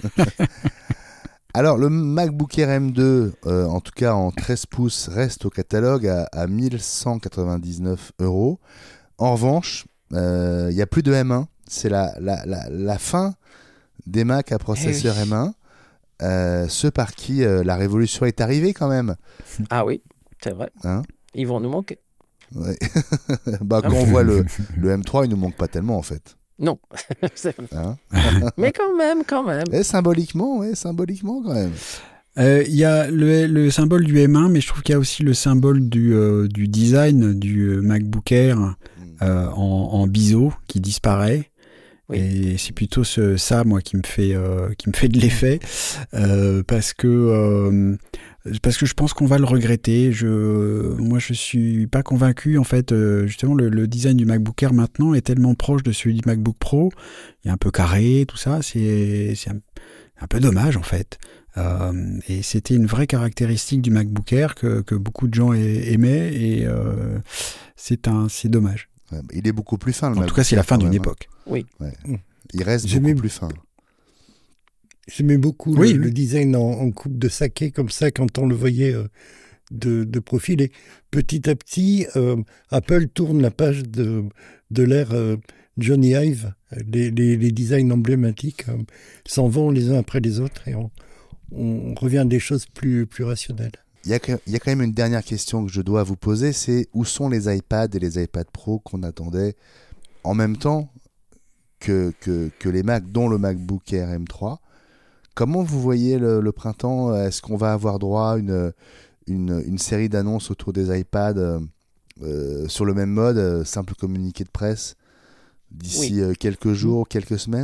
Alors, le MacBook Air M deux, euh, en tout cas en treize pouces, reste au catalogue à, à mille cent quatre-vingt-dix-neuf euros. En revanche, il euh, n'y a plus de M un. C'est la, la, la, la fin des Mac à processeur Eh oui. M un. Euh, ceux par qui euh, la révolution est arrivée quand même. Ah oui, c'est vrai. Hein, Ils vont nous manquer. ouais. Bah, quand on voit le, le M trois, il nous manque pas tellement en fait. Non. C'est vrai. Hein. Mais quand même, quand même. Et symboliquement, ouais, symboliquement quand même. Il euh, y a le, le symbole du M un, mais je trouve qu'il y a aussi le symbole du, euh, du design du MacBook Air euh, en, en biseau qui disparaît. Oui. Et c'est plutôt ce, ça, moi, qui me fait, euh, qui me fait de l'effet, euh, parce que euh, parce que je pense qu'on va le regretter. Je, moi, je suis pas convaincu. En fait, euh, justement, le, le design du MacBook Air maintenant est tellement proche de celui du MacBook Pro. Il est un peu carré, tout ça. C'est, c'est un, un peu dommage, en fait. Euh, et c'était une vraie caractéristique du MacBook Air que, que beaucoup de gens aimaient, et euh, c'est un, c'est dommage. Ouais, il est beaucoup plus fin. Le en MacBook tout cas, c'est la fin d'une même, époque. Oui. Ouais. Il reste J'aimais, beaucoup plus fin. J'aimais beaucoup oui, le, oui. le design en, en coupe de saké, comme ça, quand on le voyait euh, de, de profil. Et petit à petit, euh, Apple tourne la page de, de l'ère euh, Johnny Ive. Les, les, les designs emblématiques euh, s'en vont les uns après les autres, et on, on revient à des choses plus, plus rationnelles. Il y, a, il y a quand même une dernière question que je dois vous poser, c'est où sont les iPads et les iPad Pro qu'on attendait en même temps que, que, que les Mac, dont le MacBook Air M trois. Comment vous voyez le, le printemps ? Est-ce qu'on va avoir droit à une, une, une série d'annonces autour des iPads euh, sur le même mode, euh, simple communiqué de presse, d'ici oui. euh, quelques jours, quelques semaines ?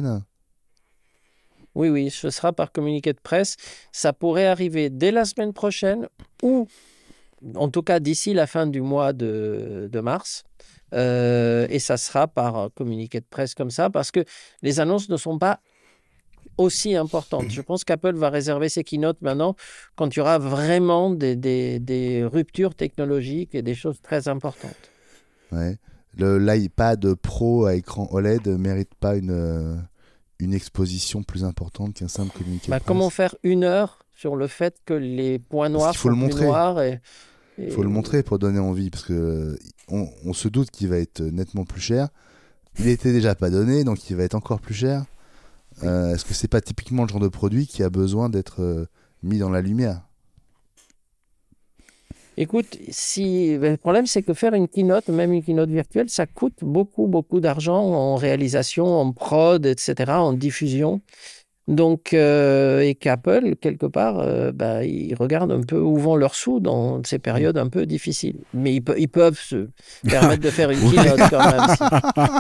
Oui, oui, ce sera par communiqué de presse. Ça pourrait arriver dès la semaine prochaine ou, en tout cas, d'ici la fin du mois de, de mars. Euh, et ça sera par communiqué de presse comme ça, parce que les annonces ne sont pas aussi importantes. Je pense qu'Apple va réserver ses keynotes maintenant quand il y aura vraiment des, des, des ruptures technologiques et des choses très importantes. Ouais. Le, L'iPad Pro à écran O L E D ne mérite pas une... une exposition plus importante qu'un simple communiqué bah, de presse. Comment faire une heure sur le fait que les points noirs faut sont le plus montrer. noirs et, Il faut le montrer pour donner envie, parce que on, on se doute qu'il va être nettement plus cher. Il était déjà pas donné, donc il va être encore plus cher. Euh, est-ce que c'est pas typiquement le genre de produit qui a besoin d'être euh, mis dans la lumière ? Écoute, si... le problème, c'est que faire une keynote, même une keynote virtuelle, ça coûte beaucoup, beaucoup d'argent en réalisation, en prod, et cetera, en diffusion. Donc, euh, et qu'Apple, quelque part, euh, bah, ils regardent un peu où vont leurs sous dans ces périodes un peu difficiles. Mais ils, pe- ils peuvent se permettre de faire une keynote quand même. Si.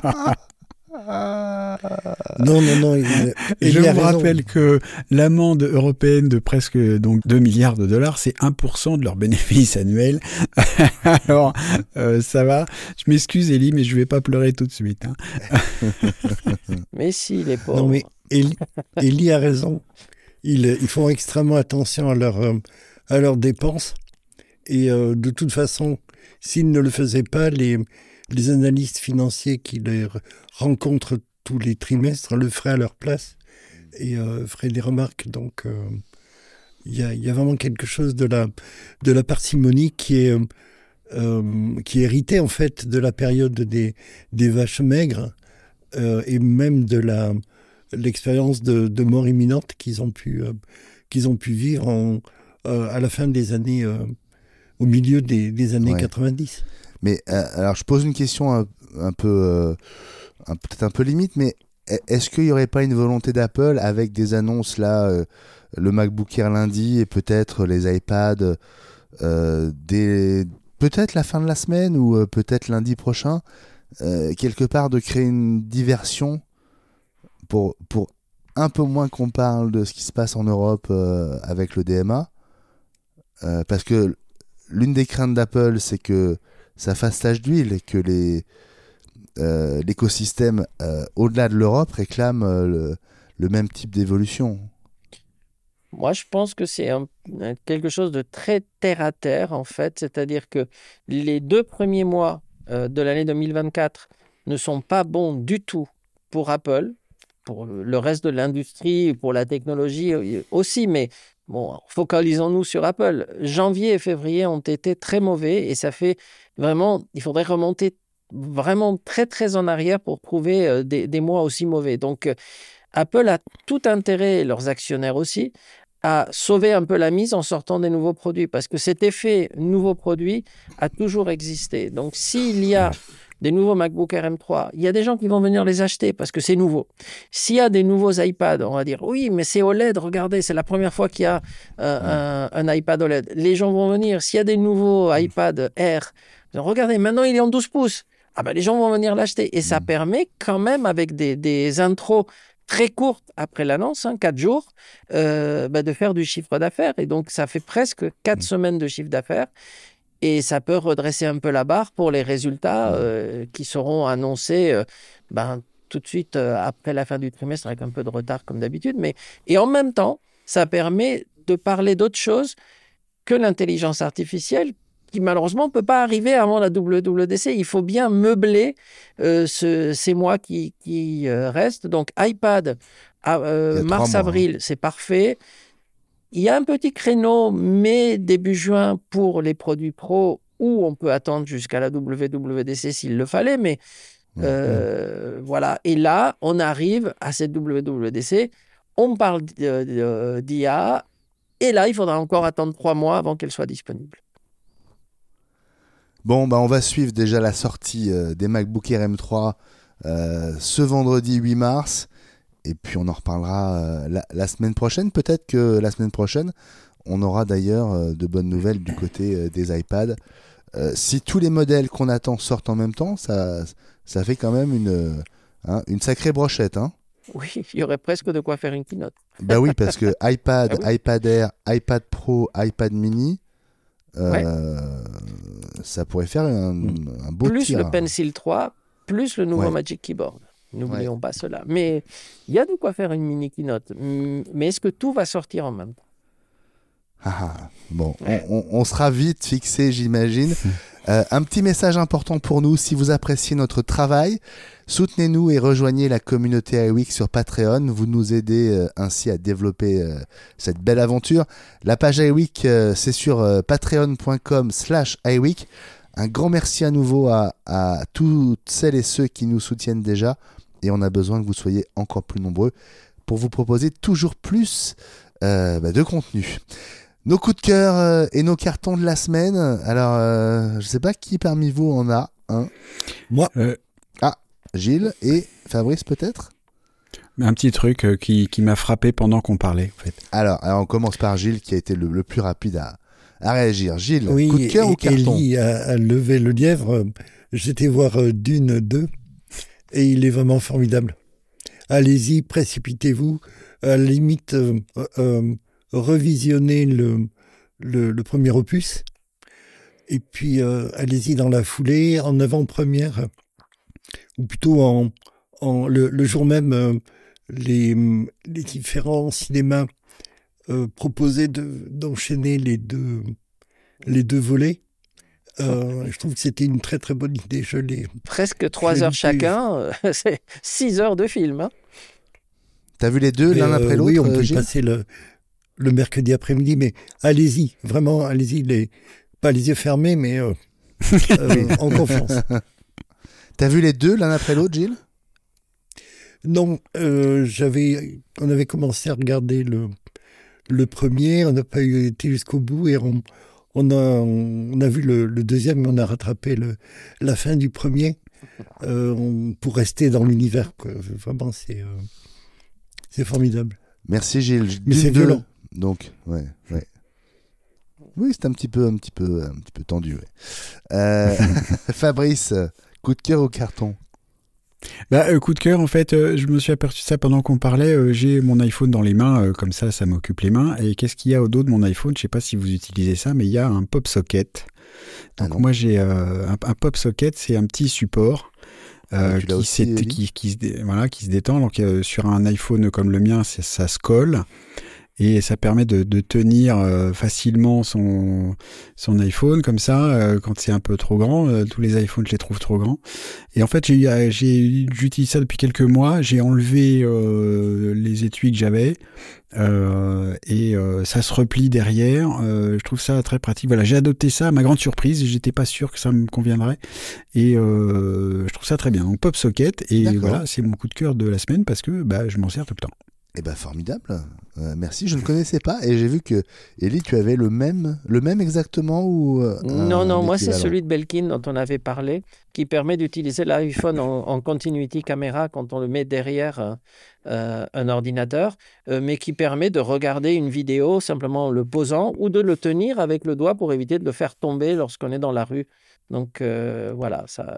Non, non, non. Il, Et il je y a vous raison. rappelle que l'amende européenne de presque donc deux milliards de dollars, c'est un pour cent de leur bénéfice annuel. Alors, euh, ça va. Je m'excuse, Elie, mais je vais pas pleurer tout de suite. Hein. Mais si, les pauvres. Non, mais Eli, Eli a raison. Ils, ils font extrêmement attention à, leur, euh, à leurs dépenses. Et euh, de toute façon, s'ils ne le faisaient pas, les, les analystes financiers qui les rencontrent tous les trimestres le feraient à leur place et euh, feraient des remarques. Donc, euh, il y, a, y a vraiment quelque chose de la, de la parcimonie qui est, euh, qui est héritée, en fait, de la période des, des vaches maigres euh, et même de la, l'expérience de, de mort imminente qu'ils ont pu, euh, qu'ils ont pu vivre en, euh, à la fin des années... Euh, au milieu des, des années ouais. quatre-vingt-dix. Mais euh, alors, je pose une question un, un peu, euh, un, peut-être un peu limite, mais est-ce qu'il n'y aurait pas une volonté d'Apple avec des annonces là, euh, le MacBook Air lundi et peut-être les iPads euh, dès peut-être la fin de la semaine ou euh, peut-être lundi prochain, euh, quelque part de créer une diversion pour, pour un peu moins qu'on parle de ce qui se passe en Europe euh, avec le D M A, euh, parce que l'une des craintes d'Apple, c'est que ça fasse tache d'huile et que les, euh, l'écosystème euh, au-delà de l'Europe réclame euh, le, le même type d'évolution. Moi, je pense que c'est un- un- quelque chose de très terre-à-terre, en fait. C'est-à-dire que les deux premiers mois euh, de l'année deux mille vingt-quatre ne sont pas bons du tout pour Apple, pour le reste de l'industrie, pour la technologie euh, aussi. Mais bon, focalisons-nous sur Apple. Janvier et février ont été très mauvais et ça fait vraiment, il faudrait remonter vraiment très, très en arrière pour trouver euh, des, des mois aussi mauvais. Donc, euh, Apple a tout intérêt, et leurs actionnaires aussi, à sauver un peu la mise en sortant des nouveaux produits, parce que cet effet nouveau produit a toujours existé. Donc, s'il y a des nouveaux MacBook Air M trois, il y a des gens qui vont venir les acheter parce que c'est nouveau. S'il y a des nouveaux iPads, on va dire, oui, mais c'est O L E D, regardez, c'est la première fois qu'il y a euh, un, un iPad O L E D. Les gens vont venir. S'il y a des nouveaux iPad Air, regardez, maintenant il est en douze pouces. Ah ben, les gens vont venir l'acheter. Et ça permet quand même, avec des, des intros très courte après l'annonce, hein, quatre jours, euh, bah, de faire du chiffre d'affaires. Et donc, ça fait presque quatre semaines de chiffre d'affaires. Et ça peut redresser un peu la barre pour les résultats euh, qui seront annoncés euh, ben, tout de suite euh, après la fin du trimestre, avec un peu de retard comme d'habitude. Mais... Et en même temps, ça permet de parler d'autre chose que l'intelligence artificielle, qui malheureusement ne peut pas arriver avant la W W D C. Il faut bien meubler euh, ce, ces mois qui, qui euh, restent. Donc iPad, euh, mars-avril, hein. C'est parfait. Il y a un petit créneau mai, début juin pour les produits pro, où on peut attendre jusqu'à la W W D C s'il le fallait. Mais euh, mmh. voilà. Et là, on arrive à cette W W D C. On parle d'I A. Et là, il faudra encore attendre trois mois avant qu'elle soit disponible. Bon, bah on va suivre déjà la sortie euh, des MacBook Air M trois euh, ce vendredi huit mars. Et puis on en reparlera euh, la, la semaine prochaine. Peut-être que la semaine prochaine, on aura d'ailleurs euh, de bonnes nouvelles du côté euh, des iPads. Euh, si tous les modèles qu'on attend sortent en même temps, ça, ça fait quand même une, hein, une sacrée brochette. Hein. Oui, il y aurait presque de quoi faire une keynote. Bah oui, parce que iPad, ah oui. iPad Air, iPad Pro, iPad Mini... Euh, ouais. Ça pourrait faire un, un beau plus tir. Plus le Pencil trois, plus le nouveau ouais. Magic Keyboard. N'oublions ouais. pas cela. Mais il y a de quoi faire une mini keynote. Mais est-ce que tout va sortir en même temps ? Ah, bon, ouais. on, on, on sera vite fixé, j'imagine. euh, un petit message important pour nous, si vous appréciez notre travail, soutenez-nous et rejoignez la communauté iWeek sur Patreon. Vous nous aidez euh, ainsi à développer euh, cette belle aventure. La page iWeek, euh, c'est sur euh, patreon.com slash iWeek. Un grand merci à nouveau à, à toutes celles et ceux qui nous soutiennent déjà. Et on a besoin que vous soyez encore plus nombreux pour vous proposer toujours plus euh, bah, de contenu. Nos coups de cœur euh, et nos cartons de la semaine. Alors, euh, je ne sais pas qui parmi vous en a un. Moi. Euh... Ah, Gilles et Fabrice peut-être ? Un petit truc euh, qui, qui m'a frappé pendant qu'on parlait. En fait. alors, alors, on commence par Gilles qui a été le, le plus rapide à, à réagir. Gilles, oui, coup de cœur ou carton ? Ellie a, a levé le lièvre. J'étais voir euh, Dune deux et il est vraiment formidable. Allez-y, précipitez-vous. À la limite... Euh, euh, revisionner le, le, le premier opus et puis euh, allez-y dans la foulée en avant-première ou plutôt en, en le, le jour même euh, les, les différents cinémas euh, proposaient de, d'enchaîner les deux, les deux volets. Euh, je trouve que c'était une très très bonne idée. Je l'ai presque trois heures chacun, euh, c'est six heures de film. Hein. T'as vu les deux l'un euh, après l'autre? Oui, on peut Gilles passer le le mercredi après-midi, mais allez-y, vraiment, allez-y, les, pas les yeux fermés, mais euh, euh, en confiance. T'as vu les deux l'un après l'autre, Gilles? Non, euh, j'avais, on avait commencé à regarder le, le premier, on n'a pas eu, été jusqu'au bout et on, on, a, on a vu le, le deuxième, mais on a rattrapé le, la fin du premier euh, on, pour rester dans l'univers. Quoi. Vraiment, c'est, euh, c'est formidable. Merci Gilles. Mais c'est violent. Donc, ouais, ouais. Oui, c'est un petit peu, un petit peu, un petit peu tendu. Ouais. Euh, Fabrice, coup de cœur ou carton? Bah, euh, coup de cœur, en fait, euh, je me suis aperçu de ça pendant qu'on parlait. Euh, j'ai mon iPhone dans les mains, euh, comme ça, ça m'occupe les mains. Et qu'est-ce qu'il y a au dos de mon iPhone? Je sais pas si vous utilisez ça, mais il y a un pop socket. Donc ah moi, j'ai euh, un, un pop socket, c'est un petit support euh, tu l'as qui, aussi, s'est- Ellie qui, qui, se dé- voilà, qui se détend. Donc euh, sur un iPhone comme le mien, c'est- ça se colle. Et ça permet de, de tenir euh, facilement son, son iPhone comme ça, euh, quand c'est un peu trop grand. Euh, tous les iPhones, je les trouve trop grands. Et en fait, j'ai, euh, j'ai, j'utilise ça depuis quelques mois. J'ai enlevé euh, les étuis que j'avais euh, et euh, ça se replie derrière. Euh, je trouve ça très pratique. Voilà, j'ai adopté ça à ma grande surprise. J'étais pas sûr que ça me conviendrait. Et euh, je trouve ça très bien. Donc Pop Socket. Et D'accord. voilà, c'est mon coup de cœur de la semaine parce que bah, je m'en sers tout le temps. Eh ben formidable. Euh, merci. Je ne connaissais pas et j'ai vu que Ellie, tu avais le même, le même exactement ou euh, Non, un non, moi c'est équivalent celui de Belkin dont on avait parlé, qui permet d'utiliser l'iPhone en, en continuity caméra quand on le met derrière euh, un ordinateur, euh, mais qui permet de regarder une vidéo simplement en le posant ou de le tenir avec le doigt pour éviter de le faire tomber lorsqu'on est dans la rue. Donc euh, voilà, ça,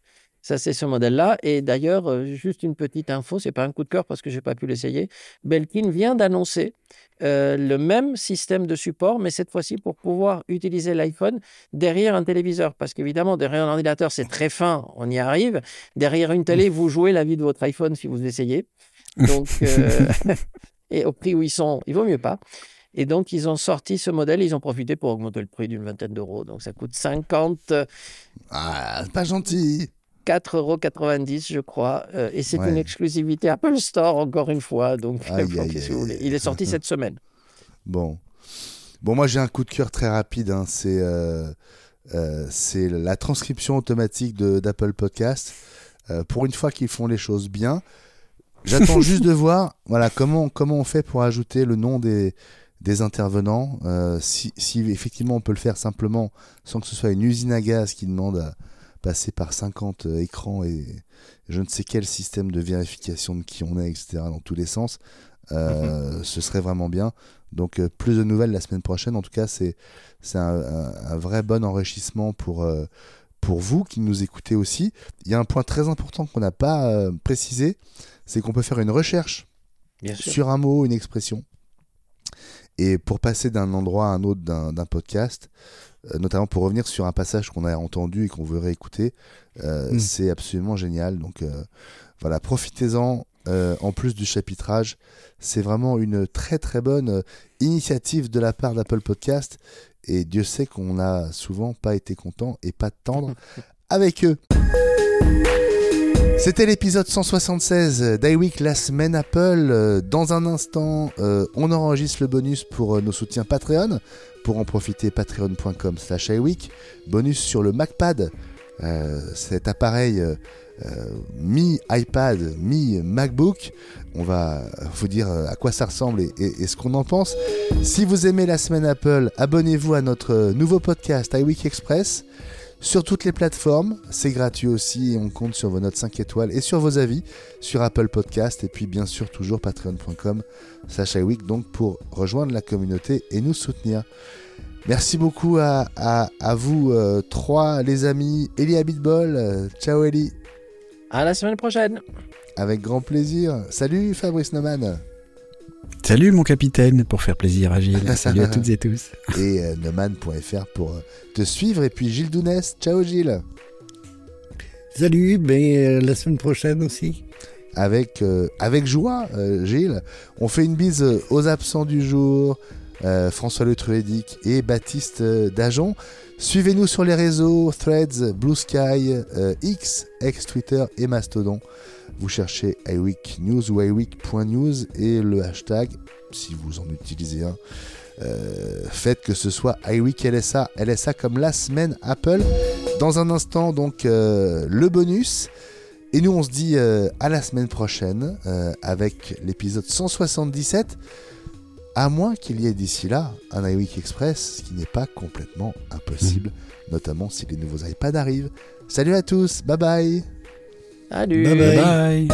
ça c'est ce modèle-là. Et d'ailleurs, euh, juste une petite info, c'est pas un coup de cœur parce que j'ai pas pu l'essayer. Belkin vient d'annoncer euh, le même système de support, mais cette fois-ci pour pouvoir utiliser l'iPhone derrière un téléviseur. Parce qu'évidemment, derrière un ordinateur, c'est très fin, on y arrive. Derrière une télé, vous jouez la vie de votre iPhone si vous essayez. Donc, euh, et au prix où ils sont, il vaut mieux pas. Et donc, ils ont sorti ce modèle, ils ont profité pour augmenter le prix d'une vingtaine d'euros. Donc, ça coûte cinquante-quatre Ah, c'est pas gentil. euros quatre-vingt-dix, je crois. Euh, et c'est Ouais. une exclusivité Apple Store, encore une fois. Donc, Aïe, qu'est-ce aïe, que vous aïe. voulez. Il est sorti cette semaine. Bon. Bon, moi j'ai un coup de cœur très rapide. Hein. C'est euh, euh, c'est la transcription automatique de, d'Apple Podcast. Euh, pour une fois qu'ils font les choses bien. J'attends juste de voir voilà, comment, comment on fait pour ajouter le nom des, des intervenants. Euh, si, si effectivement on peut le faire simplement sans que ce soit une usine à gaz qui demande à passer par cinquante écrans et je ne sais quel système de vérification de qui on est, et cetera dans tous les sens, euh, mm-hmm. ce serait vraiment bien. Donc euh, plus de nouvelles la semaine prochaine. En tout cas, c'est, c'est un, un, un vrai bon enrichissement pour, euh, pour vous qui nous écoutez aussi. Il y a un point très important qu'on n'a pas euh, précisé, c'est qu'on peut faire une recherche Bien sûr. sur un mot, une expression. Et pour passer d'un endroit à un autre d'un, d'un podcast, euh, notamment pour revenir sur un passage qu'on a entendu et qu'on veut réécouter, euh, mmh. c'est absolument génial. Donc euh, voilà, profitez-en. Euh, en plus du chapitrage, c'est vraiment une très très bonne euh, initiative de la part d'Apple Podcast. Et Dieu sait qu'on n'a souvent pas été content et pas tendre avec eux. C'était l'épisode cent soixante-seize d'iWeek, la semaine Apple. Dans un instant, euh, on enregistre le bonus pour euh, nos soutiens Patreon. Pour en profiter, patreon.com slash iWeek. Bonus sur le MacPad, euh, cet appareil euh, euh, mi-iPad, mi-MacBook. On va vous dire à quoi ça ressemble et, et, et ce qu'on en pense. Si vous aimez la semaine Apple, abonnez-vous à notre nouveau podcast iWeek Express. Sur toutes les plateformes, c'est gratuit aussi et on compte sur vos notes cinq étoiles et sur vos avis sur Apple Podcast et puis bien sûr toujours patreon.com slash iWeek donc pour rejoindre la communauté et nous soutenir. Merci beaucoup à, à, à vous euh, trois les amis. Ellie Abitbol, euh, ciao Ellie. À la semaine prochaine. Avec grand plaisir. Salut Fabrice Neumann. Salut mon capitaine, pour faire plaisir à Gilles. Salut à toutes et tous. Et euh, neumann point f r pour euh, te suivre. Et puis Gilles Dounès. Ciao Gilles. Salut, ben, euh, la semaine prochaine aussi. Avec, euh, avec joie, euh, Gilles. On fait une bise aux absents du jour. Euh, François Le Truédic et Baptiste euh, Dajon. Suivez-nous sur les réseaux Threads, Blue Sky, euh, X, ex-Twitter et Mastodon. Vous cherchez iWeek News ou iWeek.news et le hashtag, si vous en utilisez un, euh, faites que ce soit iWeek L S A, L S A comme la semaine Apple. Dans un instant, donc, euh, le bonus. Et nous, on se dit euh, à la semaine prochaine euh, avec l'épisode cent soixante-dix-sept. À moins qu'il y ait d'ici là un iWeek Express, ce qui n'est pas complètement impossible, mmh. notamment si les nouveaux iPads arrivent. Salut à tous, bye bye. Salut. Bye bye. Bye.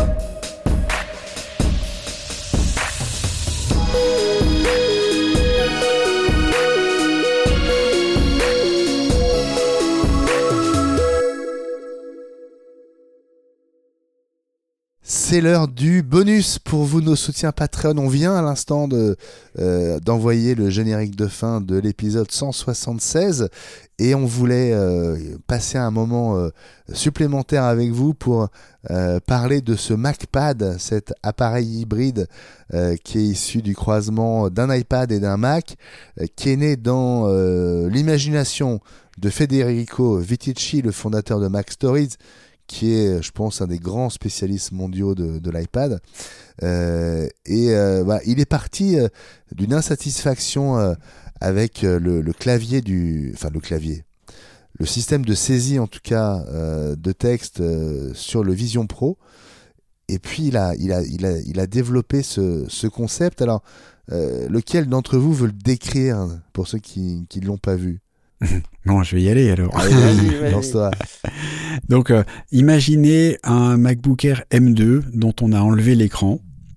C'est l'heure du bonus pour vous, nos soutiens Patreon. On vient à l'instant de, euh, d'envoyer le générique de fin de l'épisode cent soixante-seize et on voulait euh, passer un moment euh, supplémentaire avec vous pour euh, parler de ce MacPad, cet appareil hybride euh, qui est issu du croisement d'un iPad et d'un Mac, euh, qui est né dans euh, l'imagination de Federico Viticci, le fondateur de Mac Stories, qui est, je pense, un des grands spécialistes mondiaux de, de l'iPad. Euh, et euh, bah, il est parti euh, d'une insatisfaction euh, avec euh, le, le clavier du... Enfin, le clavier. Le système de saisie, en tout cas, euh, de texte euh, sur le Vision Pro. Et puis, il a, il a, il a, il a développé ce, ce concept. Alors, euh, lequel d'entre vous veut le décrire, pour ceux qui ne l'ont pas vu? Bon, je vais y aller alors. Allez, vas-y, vas-y. Lance-toi. Donc, euh, imaginez un MacBook Air M deux dont on a enlevé l'écran,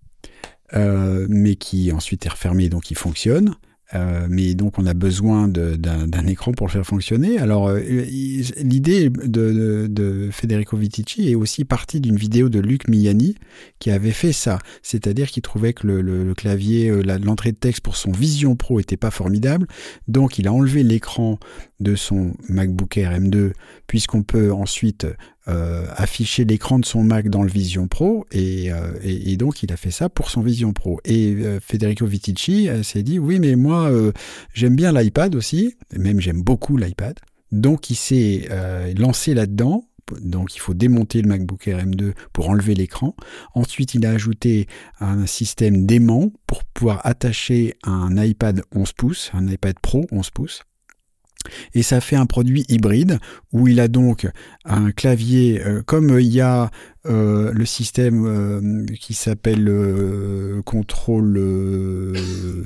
euh, mais qui ensuite est refermé, donc il fonctionne. Euh, mais donc on a besoin de, d'un, d'un écran pour le faire fonctionner. Alors euh, il, l'idée de, de, de Federico Viticci est aussi partie d'une vidéo de Luc Miani qui avait fait ça, c'est-à-dire qu'il trouvait que le, le, le clavier, euh, la, l'entrée de texte pour son Vision Pro était pas formidable, donc il a enlevé l'écran de son MacBook Air M deux puisqu'on peut ensuite Euh, afficher l'écran de son Mac dans le Vision Pro et, euh, et, et donc il a fait ça pour son Vision Pro et euh, Federico Viticci euh, s'est dit oui mais moi euh, j'aime bien l'iPad aussi, même j'aime beaucoup l'iPad, donc il s'est euh, lancé là-dedans. Donc il faut démonter le MacBook Air M deux pour enlever l'écran. Ensuite il a ajouté un système d'aimant pour pouvoir attacher un iPad onze pouces, un iPad Pro onze pouces. Et ça fait un produit hybride où il a donc un clavier, euh, comme il y a euh, le système euh, qui s'appelle euh, contrôle, euh,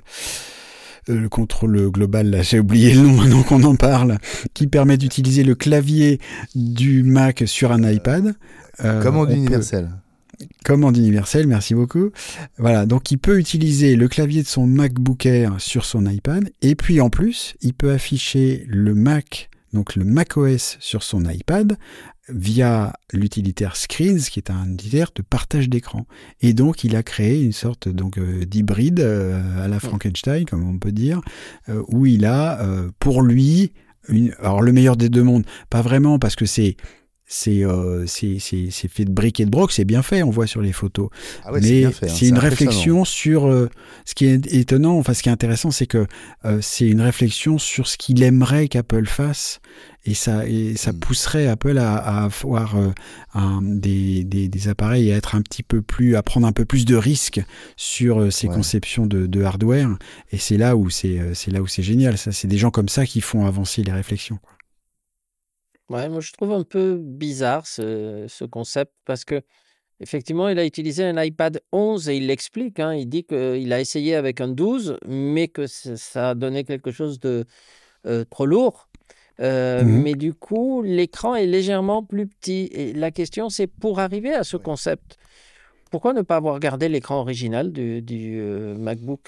euh, le contrôle global, là, j'ai oublié le nom maintenant qu'on en parle, qui permet d'utiliser le clavier du Mac sur un iPad. Euh, Commande universelle. Peut... Commande universelle, merci beaucoup. Voilà, donc il peut utiliser le clavier de son MacBook Air sur son iPad, et puis en plus, il peut afficher le Mac, donc le macOS sur son iPad, via l'utilitaire Screens, qui est un utilitaire de partage d'écran. Et donc, il a créé une sorte donc euh, d'hybride euh, à la Frankenstein, comme on peut dire, euh, où il a, euh, pour lui, une... alors le meilleur des deux mondes, pas vraiment, parce que c'est C'est, euh, c'est, c'est, c'est fait de briques et de broc, c'est bien fait, on voit sur les photos. Ah ouais, mais c'est, bien fait, hein, c'est, c'est une réflexion sur... Euh, ce qui est étonnant, enfin ce qui est intéressant, c'est que euh, c'est une réflexion sur ce qu'il aimerait qu'Apple fasse. Et ça, et ça mm. pousserait Apple à, à avoir euh, un, des, des, des appareils et à être un petit peu plus, à prendre un peu plus de risques sur euh, ces ouais. conceptions de, de hardware. Et c'est là où c'est, euh, c'est là où c'est génial. Ça, c'est des gens comme ça qui font avancer les réflexions, quoi. Ouais, moi je trouve un peu bizarre ce, ce concept parce que effectivement il a utilisé un iPad onze et il l'explique, hein, il dit qu'il a essayé avec un douze mais que ça a donné quelque chose de euh, trop lourd. Euh, mmh. Mais du coup l'écran est légèrement plus petit et la question c'est pour arriver à ce concept, pourquoi ne pas avoir gardé l'écran original du, du euh, MacBook?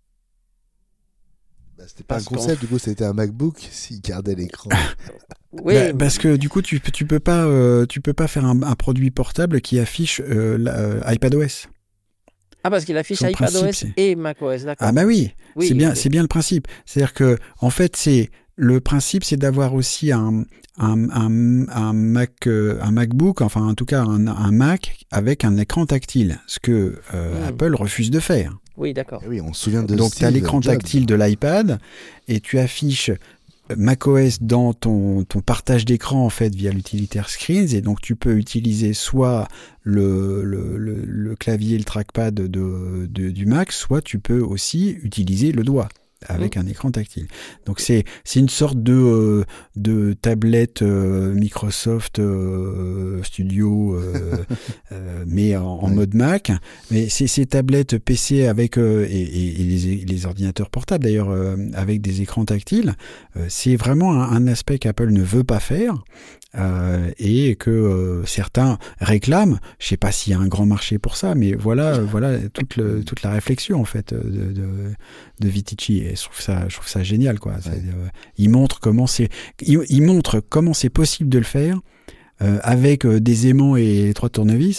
Bah, c'était pas parce un concept, qu'on... du coup c'était un MacBook s'il gardait l'écran. Oui, bah, parce que du coup tu tu peux pas euh, tu peux pas faire un, un produit portable qui affiche euh, la, euh, iPadOS. Ah, parce qu'il affiche iPadOS et macOS, d'accord. Ah bah oui, oui c'est bien okay. c'est bien le principe. C'est-à-dire que en fait c'est le principe c'est d'avoir aussi un un un, un Mac euh, un MacBook, enfin en tout cas un, un Mac avec un écran tactile, ce que euh, mmh. Apple refuse de faire. Oui, d'accord. Et oui, on se souvient de donc tu as l'écran Jobs. Tactile de l'iPad et tu affiches macOS dans ton, ton partage d'écran en fait via l'utilitaire Screens, et donc tu peux utiliser soit le, le, le, le clavier, le trackpad de, de, du Mac, soit tu peux aussi utiliser le doigt avec mmh. un écran tactile. Donc c'est c'est une sorte de euh, de tablette euh, Microsoft euh, Studio euh, euh, mais en, en ouais. mode Mac. Mais c'est ces tablettes P C avec euh, et, et, et les, les ordinateurs portables d'ailleurs euh, avec des écrans tactiles, euh, c'est vraiment un, un aspect qu'Apple ne veut pas faire. Euh, et que euh, certains réclament. Je sais pas s'il y a un grand marché pour ça, mais voilà, euh, voilà toute, le, toute la réflexion en fait de, de, de Viticci. Et je trouve ça, je trouve ça génial, quoi. Ouais. Euh, il montre comment c'est, il, il montre comment c'est possible de le faire. Euh, avec euh, des aimants et trois tournevis,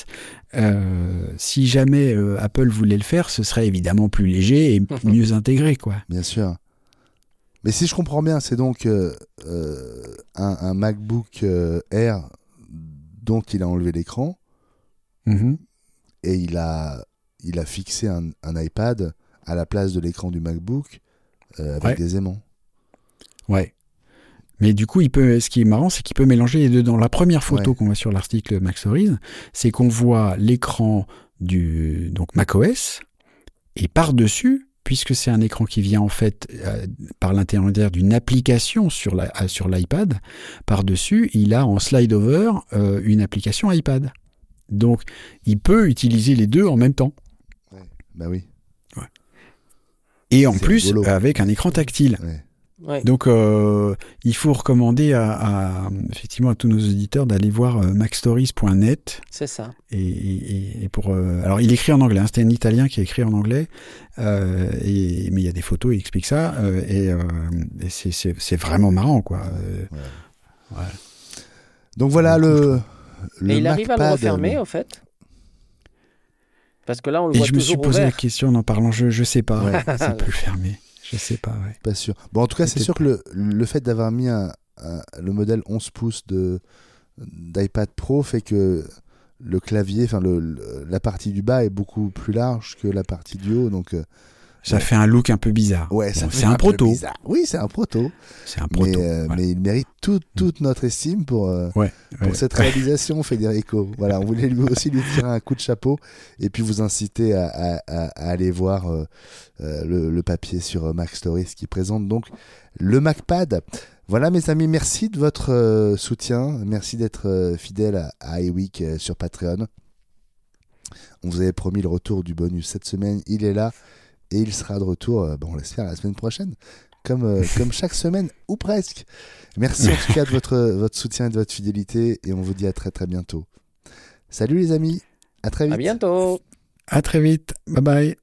Euh, si jamais euh, Apple voulait le faire, ce serait évidemment plus léger et mieux intégré, quoi. Bien sûr. Mais si je comprends bien, c'est donc euh, euh, un, un MacBook euh, Air dont il a enlevé l'écran Mm-hmm. et il a, il a fixé un, un iPad à la place de l'écran du MacBook euh, avec Ouais. des aimants. Ouais. Mais du coup, il peut, ce qui est marrant, c'est qu'il peut mélanger les deux. Dans la première photo Ouais. qu'on voit sur l'article Mac Stories, c'est qu'on voit l'écran du donc macOS et par-dessus, puisque c'est un écran qui vient en fait euh, par l'intermédiaire d'une application sur la, euh, sur l'iPad, par-dessus, il a en slide over euh, une application iPad. Donc, il peut utiliser les deux en même temps. Ouais. Bah oui. Et en C'est plus, rigolo. avec un écran tactile. Ouais. Ouais. Donc, euh, il faut recommander à, à, effectivement à tous nos auditeurs d'aller voir euh, mac stories point net. C'est ça. Et, et, et pour, euh, alors, il écrit en anglais. Hein, c'était un Italien qui a écrit en anglais. Euh, et, mais il y a des photos, il explique ça. Euh, et euh, et c'est, c'est, c'est vraiment marrant, quoi. Euh, Ouais. ouais. Donc voilà beaucoup, je le, le Et il arrive à le MacPad, refermer, le- au fait? Parce que là, on le Et voit je me suis toujours posé la ouvert. question en en parlant. Je, je sais pas. Ouais. C'est plus fermé. Je sais pas, ouais. Pas sûr. Bon, en tout cas, c'est Peut-être sûr que le, le fait d'avoir mis un, un- le modèle onze pouces de, d'iPad Pro fait que le clavier, enfin le, le- la partie du bas est beaucoup plus large que la partie du haut. Donc, euh, Ça Ouais. fait un look un peu bizarre. ouais, ça Bon, fait c'est un peu proto. bizarre. Oui, c'est un proto. C'est un proto. Mais, euh, voilà. mais il mérite toute, toute notre estime pour, euh, Ouais, pour ouais. cette réalisation, Federico. Voilà, on voulait lui aussi lui tirer un coup de chapeau et puis vous inciter à, à- à- à aller voir euh, euh, le, le papier sur euh, Mac Stories qui présente donc le MacPad. Voilà, mes amis, merci de votre euh, soutien. Merci d'être euh, fidèle à, à iWeek euh, sur Patreon. On vous avait promis le retour du bonus cette semaine. Il est là et il sera de retour, euh, bon, on l'espère, la semaine prochaine. Comme, euh, comme chaque semaine, ou presque. Merci en tout cas de votre, votre soutien et de votre fidélité. Et on vous dit à très très bientôt. Salut les amis, à très vite. À bientôt. À très vite. Bye bye.